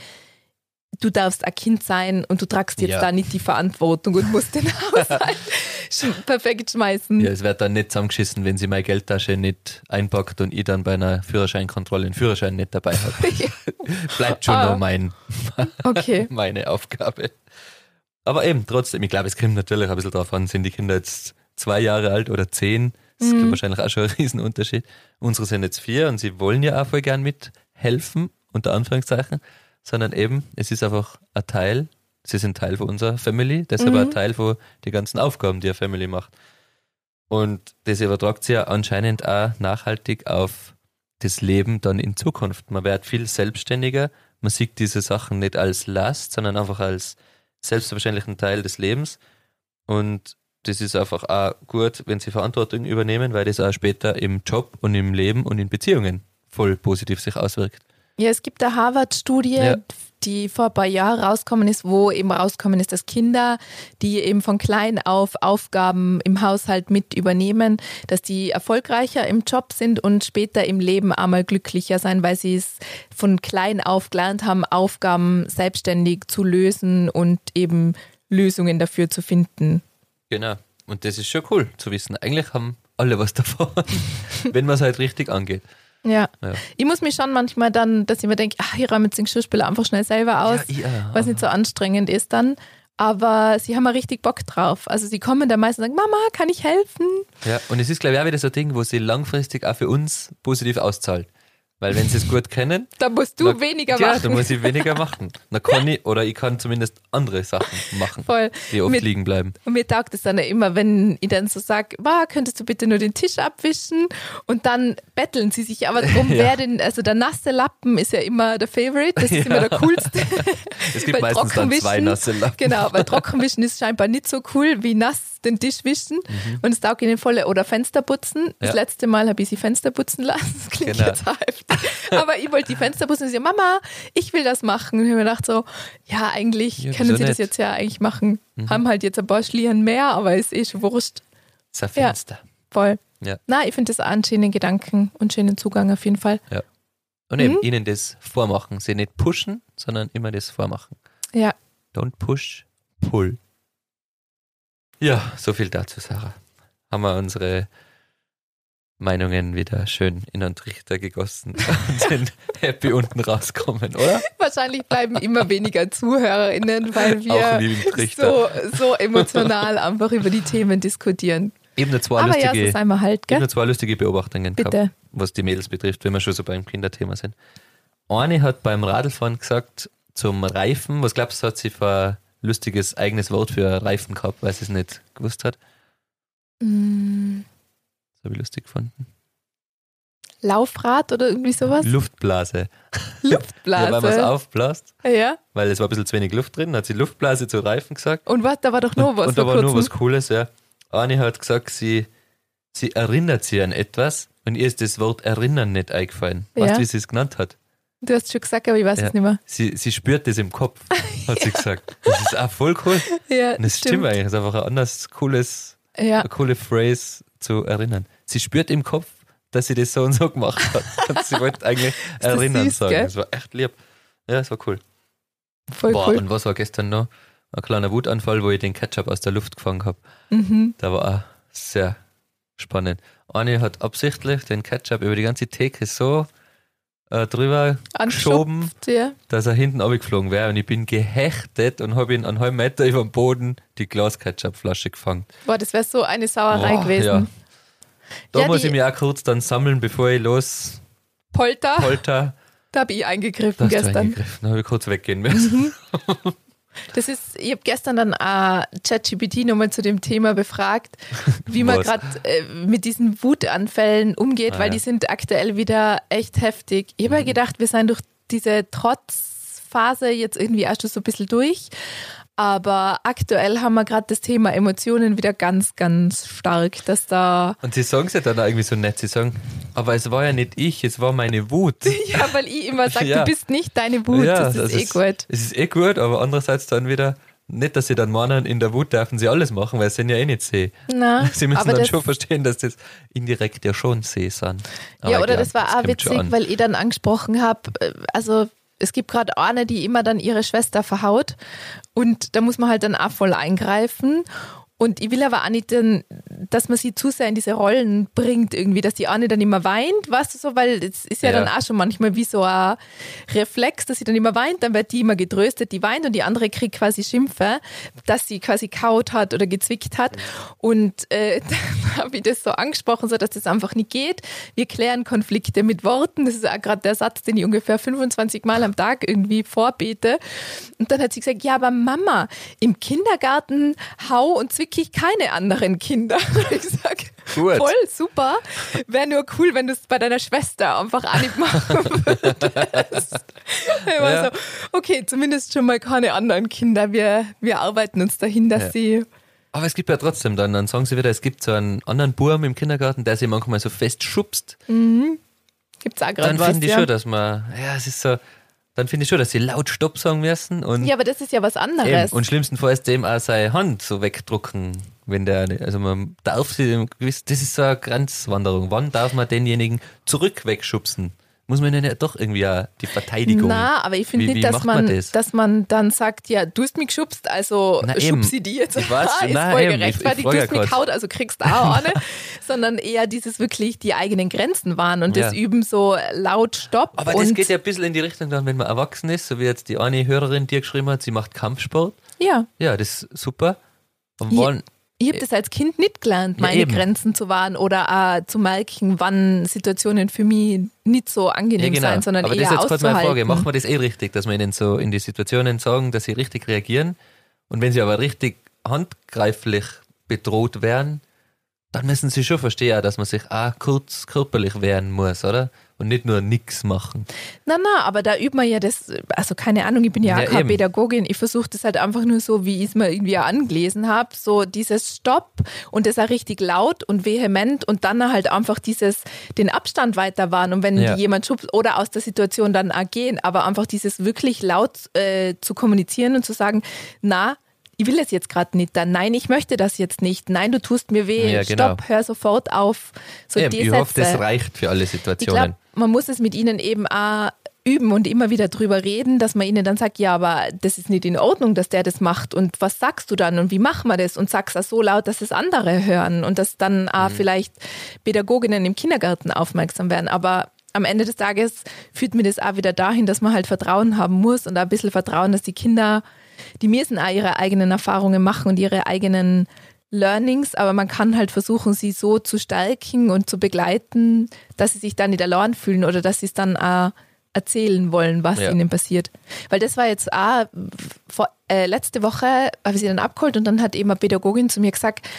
[SPEAKER 2] du darfst ein Kind sein und du tragst jetzt ja. da nicht die Verantwortung und musst den Haushalt perfekt schmeißen.
[SPEAKER 1] Ja, es wird dann nicht zusammengeschissen, wenn sie meine Geldtasche nicht einpackt und ich dann bei einer Führerscheinkontrolle den Führerschein nicht dabei habe. Ja. Bleibt schon ah. nur mein,
[SPEAKER 2] okay.
[SPEAKER 1] meine Aufgabe. Aber eben, trotzdem, ich glaube, es kommt natürlich ein bisschen drauf an, sind die Kinder jetzt zwei Jahre alt oder zehn? Das mhm. ist wahrscheinlich auch schon ein Riesenunterschied. Unsere sind jetzt vier und sie wollen ja auch voll gern mithelfen, unter Anführungszeichen. Sondern eben, es ist einfach ein Teil, sie sind Teil von unserer Family, deshalb mhm. ein Teil von den ganzen Aufgaben, die eine Family macht. Und das übertragt sich ja anscheinend auch nachhaltig auf das Leben dann in Zukunft. Man wird viel selbstständiger, man sieht diese Sachen nicht als Last, sondern einfach als selbstverständlichen Teil des Lebens. Und das ist einfach auch gut, wenn sie Verantwortung übernehmen, weil das auch später im Job und im Leben und in Beziehungen voll positiv sich auswirkt.
[SPEAKER 2] Ja, es gibt eine Harvard-Studie, ja. die vor ein paar Jahren rausgekommen ist, wo eben rausgekommen ist, dass Kinder, die eben von klein auf Aufgaben im Haushalt mit übernehmen, dass die erfolgreicher im Job sind und später im Leben einmal glücklicher sein, weil sie es von klein auf gelernt haben, Aufgaben selbstständig zu lösen und eben Lösungen dafür zu finden.
[SPEAKER 1] Genau. Und das ist schon cool zu wissen. Eigentlich haben alle was davon, wenn man es halt richtig angeht.
[SPEAKER 2] Ja. ja, ich muss mich schon manchmal dann, dass ich mir denke, ach, ich räume jetzt den Geschirrspüler einfach schnell selber aus, ja, ja. weil es nicht so anstrengend ist dann. aber sie haben mal richtig Bock drauf. Also sie kommen dann meistens und sagen, Mama, kann ich helfen?
[SPEAKER 1] Ja, und es ist, glaube ich, auch wieder so ein Ding, wo sie langfristig auch für uns positiv auszahlt. Weil wenn sie es gut kennen,
[SPEAKER 2] da musst du
[SPEAKER 1] dann,
[SPEAKER 2] weniger
[SPEAKER 1] ja,
[SPEAKER 2] machen.
[SPEAKER 1] Ja, dann muss ich weniger machen. Dann kann ich, oder ich kann zumindest andere Sachen machen,
[SPEAKER 2] Voll.
[SPEAKER 1] die oft
[SPEAKER 2] mir,
[SPEAKER 1] liegen bleiben.
[SPEAKER 2] Und mir taugt es dann immer, wenn ich dann so sage, wow, könntest du bitte nur den Tisch abwischen? Und dann betteln sie sich aber drum, ja. wer den, also der nasse Lappen ist ja immer der Favorite, das ist ja. immer der coolste.
[SPEAKER 1] Es gibt meistens dann zwei nasse Lappen.
[SPEAKER 2] Genau, weil Trockenwischen ist scheinbar nicht so cool wie nass den Tisch wischen mhm. und es taugt ihnen voll. Oder Fenster putzen. Das ja. letzte Mal habe ich sie Fenster putzen lassen. Das klingt genau. jetzt heftig. Aber ich wollte die Fenster putzen und sie so, Mama, ich will das machen. Und ich habe mir gedacht so, ja, eigentlich ja, können sie nicht. das jetzt ja eigentlich machen. Mhm. Haben halt jetzt ein paar Schlieren mehr, aber ist eh schon wurscht.
[SPEAKER 1] Das ist ein Fenster.
[SPEAKER 2] Ja, voll.
[SPEAKER 1] Ja.
[SPEAKER 2] Na, ich finde das auch einen schönen Gedanken und schönen Zugang auf jeden Fall.
[SPEAKER 1] Ja. Und eben mhm. ihnen das vormachen. Sie nicht pushen, sondern immer das vormachen.
[SPEAKER 2] Ja.
[SPEAKER 1] Don't push, pull. Ja, so viel dazu, Sarah. Haben wir unsere Meinungen wieder schön in einen Trichter gegossen und sind happy unten rauskommen, oder?
[SPEAKER 2] Wahrscheinlich bleiben immer weniger ZuhörerInnen, weil wir so, so emotional einfach über die Themen diskutieren.
[SPEAKER 1] Eben nur zwei,
[SPEAKER 2] Aber
[SPEAKER 1] lustige,
[SPEAKER 2] ja, so einmal halt, gell?
[SPEAKER 1] eben nur zwei lustige Beobachtungen
[SPEAKER 2] Bitte.
[SPEAKER 1] gehabt, was die Mädels betrifft, wenn wir schon so beim Kinderthema sind. Eine hat beim Radlfahren gesagt, zum Reifen, was glaubst du, hat sie für lustiges eigenes Wort für Reifen gehabt, weil sie es nicht gewusst hat?
[SPEAKER 2] Mm.
[SPEAKER 1] Das habe ich lustig gefunden.
[SPEAKER 2] Laufrad oder irgendwie sowas?
[SPEAKER 1] Luftblase.
[SPEAKER 2] Luftblase?
[SPEAKER 1] Ja, weil man es aufbläst.
[SPEAKER 2] Ja.
[SPEAKER 1] Weil es war ein bisschen zu wenig Luft drin, hat sie Luftblase zu Reifen gesagt.
[SPEAKER 2] Und was, da war doch noch was.
[SPEAKER 1] Und da war noch was Cooles, ja. Anni hat gesagt, sie, sie erinnert sich an etwas und ihr ist das Wort erinnern nicht eingefallen.
[SPEAKER 2] Ja.
[SPEAKER 1] Weißt du, wie sie es genannt hat?
[SPEAKER 2] Du hast schon gesagt, aber ich weiß ja. es nicht mehr.
[SPEAKER 1] Sie, sie spürt das im Kopf, hat sie gesagt. Das ist auch voll cool.
[SPEAKER 2] Ja,
[SPEAKER 1] und das stimmt. stimmt eigentlich. Das ist einfach ein anderes cooles,
[SPEAKER 2] ja.
[SPEAKER 1] eine coole Phrase zu erinnern. Sie spürt im Kopf, dass sie das so und so gemacht hat. Und sie wollte eigentlich erinnern
[SPEAKER 2] süß,
[SPEAKER 1] sagen.
[SPEAKER 2] Gell?
[SPEAKER 1] Das war echt lieb. Ja, das war cool.
[SPEAKER 2] Voll
[SPEAKER 1] Boah,
[SPEAKER 2] cool.
[SPEAKER 1] Und was war gestern noch? Ein kleiner Wutanfall, wo ich den Ketchup aus der Luft gefangen habe.
[SPEAKER 2] Mhm.
[SPEAKER 1] Da war auch sehr spannend. Anni hat absichtlich den Ketchup über die ganze Theke so äh, drüber geschoben,
[SPEAKER 2] ja.
[SPEAKER 1] dass er hinten abgeflogen wäre. Und ich bin gehechtet und habe ihn einen halben Meter über den Boden die Glas-Ketchup-Flasche gefangen.
[SPEAKER 2] Boah, das wäre so eine Sauerei
[SPEAKER 1] Boah,
[SPEAKER 2] gewesen.
[SPEAKER 1] Ja. Da
[SPEAKER 2] ja,
[SPEAKER 1] muss ich mich auch kurz dann sammeln, bevor ich los
[SPEAKER 2] Polter.
[SPEAKER 1] Polter.
[SPEAKER 2] Da habe ich eingegriffen
[SPEAKER 1] da
[SPEAKER 2] gestern.
[SPEAKER 1] Eingegriffen. Da habe ich kurz weggehen müssen.
[SPEAKER 2] Mhm. Das ist, ich habe gestern dann auch ChatGPT nochmal zu dem Thema befragt, wie man gerade äh, mit diesen Wutanfällen umgeht, ah, weil ja. die sind aktuell wieder echt heftig. Ich habe mhm. ja gedacht, wir sind durch diese Trotzphase jetzt irgendwie auch schon so ein bisschen durch. Aber aktuell haben wir gerade das Thema Emotionen wieder ganz, ganz stark, dass da...
[SPEAKER 1] Und sie sagen es ja dann auch irgendwie so nett, sie sagen, aber es war ja nicht ich, es war meine Wut.
[SPEAKER 2] Ja, weil ich immer sage,
[SPEAKER 1] ja.
[SPEAKER 2] du bist nicht deine Wut,
[SPEAKER 1] ja,
[SPEAKER 2] das ist
[SPEAKER 1] das
[SPEAKER 2] eh
[SPEAKER 1] ist,
[SPEAKER 2] gut.
[SPEAKER 1] Es ist eh gut, aber andererseits dann wieder, nicht, dass sie dann meinen, in der Wut dürfen sie alles machen, weil sie sind ja eh nicht See.
[SPEAKER 2] Na,
[SPEAKER 1] sie müssen
[SPEAKER 2] aber
[SPEAKER 1] dann
[SPEAKER 2] das,
[SPEAKER 1] schon verstehen, dass das indirekt ja schon See sind. Aber
[SPEAKER 2] ja, oder
[SPEAKER 1] klar,
[SPEAKER 2] das war auch witzig, weil ich dann angesprochen habe, also es gibt gerade eine, die immer dann ihre Schwester verhaut und da muss man halt dann auch voll eingreifen. Und ich will aber auch nicht, dass man sie zu sehr in diese Rollen bringt irgendwie, dass die eine dann immer weint, weißt du so, weil es ist ja, ja dann auch schon manchmal wie so ein Reflex, dass sie dann immer weint, dann wird die immer getröstet, die weint und die andere kriegt quasi Schimpfe, dass sie quasi kaut hat oder gezwickt hat. Und äh, dann habe ich das so angesprochen, so dass das einfach nicht geht. Wir klären Konflikte mit Worten, das ist auch gerade der Satz, den ich ungefähr fünfundzwanzig Mal am Tag irgendwie vorbete. Und dann hat sie gesagt, ja, aber Mama, im Kindergarten hau und zwick ich keine anderen Kinder. Ich sage, voll super. Wäre nur cool, wenn du es bei deiner Schwester einfach auch nicht machen würdest. Ich war
[SPEAKER 1] Ja.
[SPEAKER 2] so, okay, zumindest schon mal keine anderen Kinder. Wir, wir arbeiten uns dahin, dass
[SPEAKER 1] Ja.
[SPEAKER 2] sie...
[SPEAKER 1] Aber es gibt ja trotzdem dann, dann sagen sie wieder, es gibt so einen anderen Burm im Kindergarten, der sie manchmal so fest schubst.
[SPEAKER 2] Mhm. Gibt's auch gerade
[SPEAKER 1] Dann
[SPEAKER 2] was,
[SPEAKER 1] finde ich
[SPEAKER 2] ja.
[SPEAKER 1] schon, dass man, ja, es ist so, dann finde ich schon, dass sie laut Stopp sagen müssen. Und
[SPEAKER 2] Ja, aber das ist ja was anderes.
[SPEAKER 1] Eben. Und schlimmstenfalls dem auch seine Hand so wegdrucken, wenn der, also man darf sie, das ist so eine Grenzwanderung. Wann darf man denjenigen zurück wegschubsen? Muss man denn ja doch irgendwie auch die Verteidigung.
[SPEAKER 2] Na, aber ich finde
[SPEAKER 1] Wie-
[SPEAKER 2] nicht,
[SPEAKER 1] wie
[SPEAKER 2] dass
[SPEAKER 1] macht
[SPEAKER 2] man,
[SPEAKER 1] man das?
[SPEAKER 2] dass man dann sagt, ja, du hast mich geschubst, also
[SPEAKER 1] Na eben.
[SPEAKER 2] schub sie die jetzt.
[SPEAKER 1] Ich weiß,
[SPEAKER 2] Ah, ist
[SPEAKER 1] na
[SPEAKER 2] voll
[SPEAKER 1] eben, ich-
[SPEAKER 2] gerechtfertigt,
[SPEAKER 1] ich
[SPEAKER 2] du
[SPEAKER 1] frage
[SPEAKER 2] hast
[SPEAKER 1] ja
[SPEAKER 2] mich
[SPEAKER 1] grad.
[SPEAKER 2] kaut, also kriegst du auch eine. Sondern eher dieses wirklich die eigenen Grenzen wahren und das
[SPEAKER 1] Ja.
[SPEAKER 2] üben so laut Stopp.
[SPEAKER 1] Aber
[SPEAKER 2] und
[SPEAKER 1] das geht ja ein bisschen in die Richtung dann, wenn man erwachsen ist, so wie jetzt die eine Hörerin dir geschrieben hat, sie macht Kampfsport.
[SPEAKER 2] Ja.
[SPEAKER 1] Ja, das ist super. Und
[SPEAKER 2] Ja.
[SPEAKER 1] wollen,
[SPEAKER 2] Ich habe das als Kind nicht gelernt,
[SPEAKER 1] Ja,
[SPEAKER 2] meine
[SPEAKER 1] eben.
[SPEAKER 2] Grenzen zu wahren oder auch zu merken, wann Situationen für mich nicht so angenehm
[SPEAKER 1] ja, genau.
[SPEAKER 2] sein, sondern
[SPEAKER 1] Aber
[SPEAKER 2] eher
[SPEAKER 1] das ist jetzt gerade meine Frage.
[SPEAKER 2] auszuhalten.
[SPEAKER 1] Machen wir das eh richtig, dass wir ihnen so in die Situationen sagen, dass sie richtig reagieren? Und wenn sie aber richtig handgreiflich bedroht werden, dann müssen sie schon verstehen, dass man sich auch kurz körperlich wehren muss, oder? Und nicht nur nichts machen.
[SPEAKER 2] Na, na, aber da übt man ja das, also keine Ahnung, ich bin ja,
[SPEAKER 1] Ja,
[SPEAKER 2] auch keine
[SPEAKER 1] eben.
[SPEAKER 2] Pädagogin, ich versuche das halt einfach nur so, wie ich es mir irgendwie auch angelesen habe, so dieses Stopp und das auch richtig laut und vehement und dann halt einfach dieses, den Abstand weiter wahren und wenn
[SPEAKER 1] Ja.
[SPEAKER 2] jemand schubst oder aus der Situation dann auch gehen, aber einfach dieses wirklich laut äh, zu kommunizieren und zu sagen, na, ich will es jetzt gerade nicht, dann nein, ich möchte das jetzt nicht, nein, du tust mir weh,
[SPEAKER 1] Ja, genau.
[SPEAKER 2] stopp, hör sofort auf, so
[SPEAKER 1] Eben,
[SPEAKER 2] die
[SPEAKER 1] ich hoffe, das
[SPEAKER 2] Sätze.
[SPEAKER 1] reicht für alle
[SPEAKER 2] Ich
[SPEAKER 1] Situationen.
[SPEAKER 2] glaube, man muss es mit ihnen eben auch üben und immer wieder drüber reden, dass man ihnen dann sagt, ja, aber das ist nicht in Ordnung, dass der das macht und was sagst du dann und wie machen wir das und sagst das so laut, dass es andere hören und dass dann auch vielleicht Pädagoginnen im Kindergarten aufmerksam werden, aber am Ende des Tages führt mir das auch wieder dahin, dass man halt Vertrauen haben muss und auch ein bisschen Vertrauen, dass die Kinder, die müssen auch ihre eigenen Erfahrungen machen und ihre eigenen Learnings, aber man kann halt versuchen, sie so zu stärken und zu begleiten, dass sie sich dann nicht allein fühlen oder dass sie es dann auch erzählen wollen, was
[SPEAKER 1] Ja.
[SPEAKER 2] ihnen passiert. Weil das war jetzt auch vor, äh, letzte Woche, habe ich sie dann abgeholt und dann hat eben eine Pädagogin zu mir gesagt,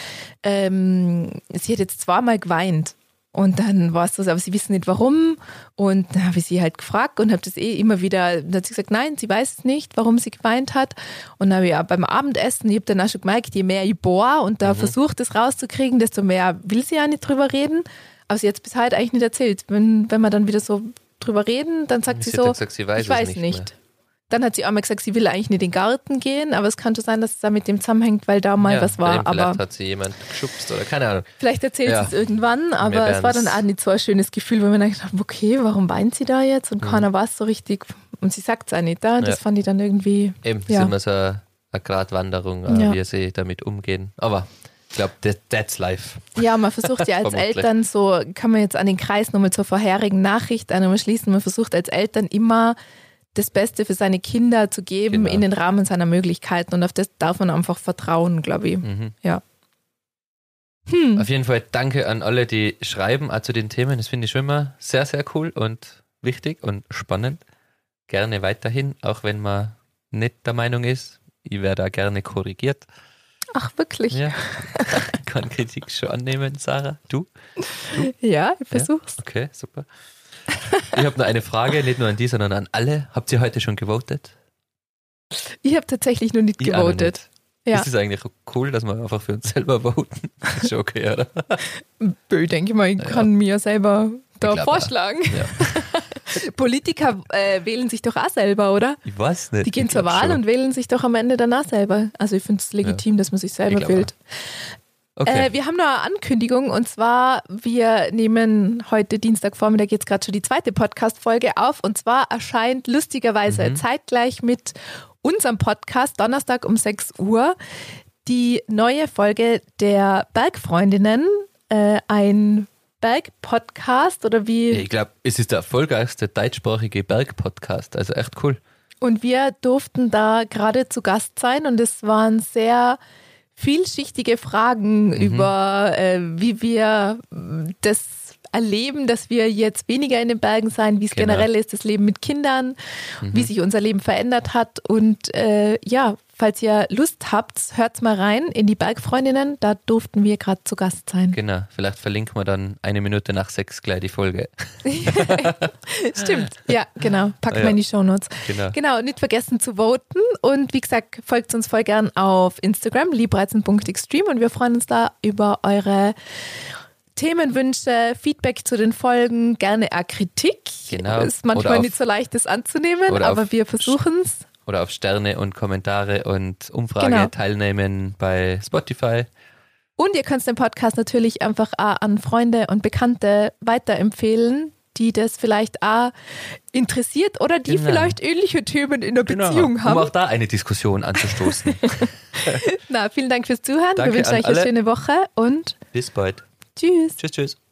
[SPEAKER 2] ähm, sie hat jetzt zweimal geweint. Und dann war es so, aber sie wissen nicht warum. Und dann habe ich sie halt gefragt und habe das eh immer wieder, dann hat sie gesagt, nein, sie weiß es nicht, warum sie geweint hat. Und dann habe ich ja beim Abendessen, ich habe dann auch schon gemerkt, je mehr ich bohre und da
[SPEAKER 1] Mhm.
[SPEAKER 2] versucht, das rauszukriegen, desto mehr will sie ja nicht drüber reden. Aber sie hat es bis heute eigentlich nicht erzählt. Wenn, wenn wir dann wieder so drüber reden, dann sagt sie,
[SPEAKER 1] Sie hat
[SPEAKER 2] so,
[SPEAKER 1] dann gesagt, sie weiß
[SPEAKER 2] ich
[SPEAKER 1] es
[SPEAKER 2] weiß
[SPEAKER 1] nicht
[SPEAKER 2] nicht.
[SPEAKER 1] mehr.
[SPEAKER 2] Dann hat sie auch mal gesagt, sie will eigentlich nicht in den Garten gehen, aber es kann schon sein, dass es da mit dem zusammenhängt, weil da mal
[SPEAKER 1] Ja,
[SPEAKER 2] was war.
[SPEAKER 1] eben, vielleicht
[SPEAKER 2] Aber
[SPEAKER 1] hat sie jemand geschubst oder keine Ahnung.
[SPEAKER 2] vielleicht erzählt
[SPEAKER 1] Ja.
[SPEAKER 2] sie es irgendwann, aber es war dann
[SPEAKER 1] werden's-
[SPEAKER 2] auch nicht so ein schönes Gefühl, weil man dann gedacht hat, okay, warum weint sie da jetzt? Und keiner weiß so richtig. Und sie sagt es auch nicht da. Und das
[SPEAKER 1] Ja.
[SPEAKER 2] fand ich dann irgendwie,
[SPEAKER 1] Eben, das
[SPEAKER 2] Ja.
[SPEAKER 1] ist immer so eine, eine Gratwanderung, äh,
[SPEAKER 2] Ja.
[SPEAKER 1] wie sie damit umgehen. Aber ich glaube, that, that's life.
[SPEAKER 2] ja, man versucht ja als
[SPEAKER 1] Vermutlich.
[SPEAKER 2] Eltern so, kann man jetzt an den Kreis nochmal zur vorherigen Nachricht einmal schließen, man versucht als Eltern immer das Beste für seine Kinder zu geben
[SPEAKER 1] Genau.
[SPEAKER 2] in den Rahmen seiner Möglichkeiten und auf das darf man einfach vertrauen, glaube ich.
[SPEAKER 1] Mhm.
[SPEAKER 2] Ja. Hm.
[SPEAKER 1] Auf jeden Fall danke an alle, die schreiben, auch zu den Themen. Das finde ich schon immer sehr, sehr cool und wichtig und spannend. Gerne weiterhin, auch wenn man nicht der Meinung ist. Ich werde da gerne korrigiert.
[SPEAKER 2] Ach, wirklich? Ja,
[SPEAKER 1] Ja. Kann Kritik schon annehmen, Sarah. Du?
[SPEAKER 2] ich versuch's.
[SPEAKER 1] Okay, super. Ich habe noch eine Frage, nicht nur an die, sondern an alle. Habt ihr heute schon gewotet?
[SPEAKER 2] Ich habe tatsächlich noch nicht
[SPEAKER 1] Ich auch noch
[SPEAKER 2] gewotet.
[SPEAKER 1] nicht.
[SPEAKER 2] Ja.
[SPEAKER 1] Ist es eigentlich cool, dass wir einfach für uns selber voten? Ist schon okay, oder?
[SPEAKER 2] Bö, denke ich mal, ich
[SPEAKER 1] Ja.
[SPEAKER 2] kann mir selber da
[SPEAKER 1] Ich glaub
[SPEAKER 2] vorschlagen.
[SPEAKER 1] Ja.
[SPEAKER 2] Politiker äh, wählen sich doch auch selber, oder?
[SPEAKER 1] Ich weiß nicht.
[SPEAKER 2] Die gehen
[SPEAKER 1] Ich
[SPEAKER 2] zur
[SPEAKER 1] glaub
[SPEAKER 2] Wahl
[SPEAKER 1] schon.
[SPEAKER 2] und wählen sich doch am Ende danach selber. Also ich finde es legitim, dass man sich selber
[SPEAKER 1] glaub
[SPEAKER 2] wählt.
[SPEAKER 1] Okay.
[SPEAKER 2] Äh, wir haben noch eine Ankündigung und zwar, wir nehmen heute Dienstagvormittag jetzt gerade schon die zweite Podcast-Folge auf und zwar erscheint lustigerweise
[SPEAKER 1] Mhm.
[SPEAKER 2] zeitgleich mit unserem Podcast Donnerstag um sechs Uhr die neue Folge der Bergfreundinnen, äh, ein Berg-Podcast oder wie...
[SPEAKER 1] Ja, ich glaube, es ist der erfolgreichste deutschsprachige Berg-Podcast. Also echt cool.
[SPEAKER 2] Und wir durften da gerade zu Gast sein und es waren sehr vielschichtige Fragen
[SPEAKER 1] Mhm.
[SPEAKER 2] über, äh, wie wir das erleben, dass wir jetzt weniger in den Bergen sein, wie es
[SPEAKER 1] Genau.
[SPEAKER 2] generell ist, das Leben mit Kindern,
[SPEAKER 1] Mhm.
[SPEAKER 2] wie sich unser Leben verändert hat. Und äh, ja, falls ihr Lust habt, hört's mal rein in die Bergfreundinnen. Da durften wir gerade zu Gast sein.
[SPEAKER 1] Genau. Vielleicht verlinken wir dann eine Minute nach sechs gleich die Folge.
[SPEAKER 2] Stimmt. Ja, genau. Packen wir
[SPEAKER 1] Ja.
[SPEAKER 2] in die Shownotes.
[SPEAKER 1] Genau.
[SPEAKER 2] Genau, nicht vergessen zu voten und wie gesagt, folgt uns voll gern auf Instagram, liebreizen punkt extreme und wir freuen uns da über eure Themenwünsche, Feedback zu den Folgen, gerne auch Kritik.
[SPEAKER 1] Genau.
[SPEAKER 2] Ist manchmal
[SPEAKER 1] Oder auf-
[SPEAKER 2] nicht so leicht, das anzunehmen,
[SPEAKER 1] oder
[SPEAKER 2] aber
[SPEAKER 1] auf-
[SPEAKER 2] wir versuchen es.
[SPEAKER 1] Oder auf Sterne und Kommentare und Umfrage
[SPEAKER 2] Genau.
[SPEAKER 1] teilnehmen bei Spotify.
[SPEAKER 2] Und ihr könnt den Podcast natürlich einfach auch an Freunde und Bekannte weiterempfehlen, die das vielleicht auch interessiert oder die
[SPEAKER 1] Genau.
[SPEAKER 2] vielleicht ähnliche Themen in der Beziehung
[SPEAKER 1] Um
[SPEAKER 2] haben.
[SPEAKER 1] auch da eine Diskussion anzustoßen.
[SPEAKER 2] Na, vielen Dank fürs Zuhören.
[SPEAKER 1] Danke
[SPEAKER 2] wir wünschen
[SPEAKER 1] an
[SPEAKER 2] euch eine
[SPEAKER 1] alle.
[SPEAKER 2] schöne Woche und
[SPEAKER 1] Bis bald.
[SPEAKER 2] tschüss.
[SPEAKER 1] Tschüss, tschüss.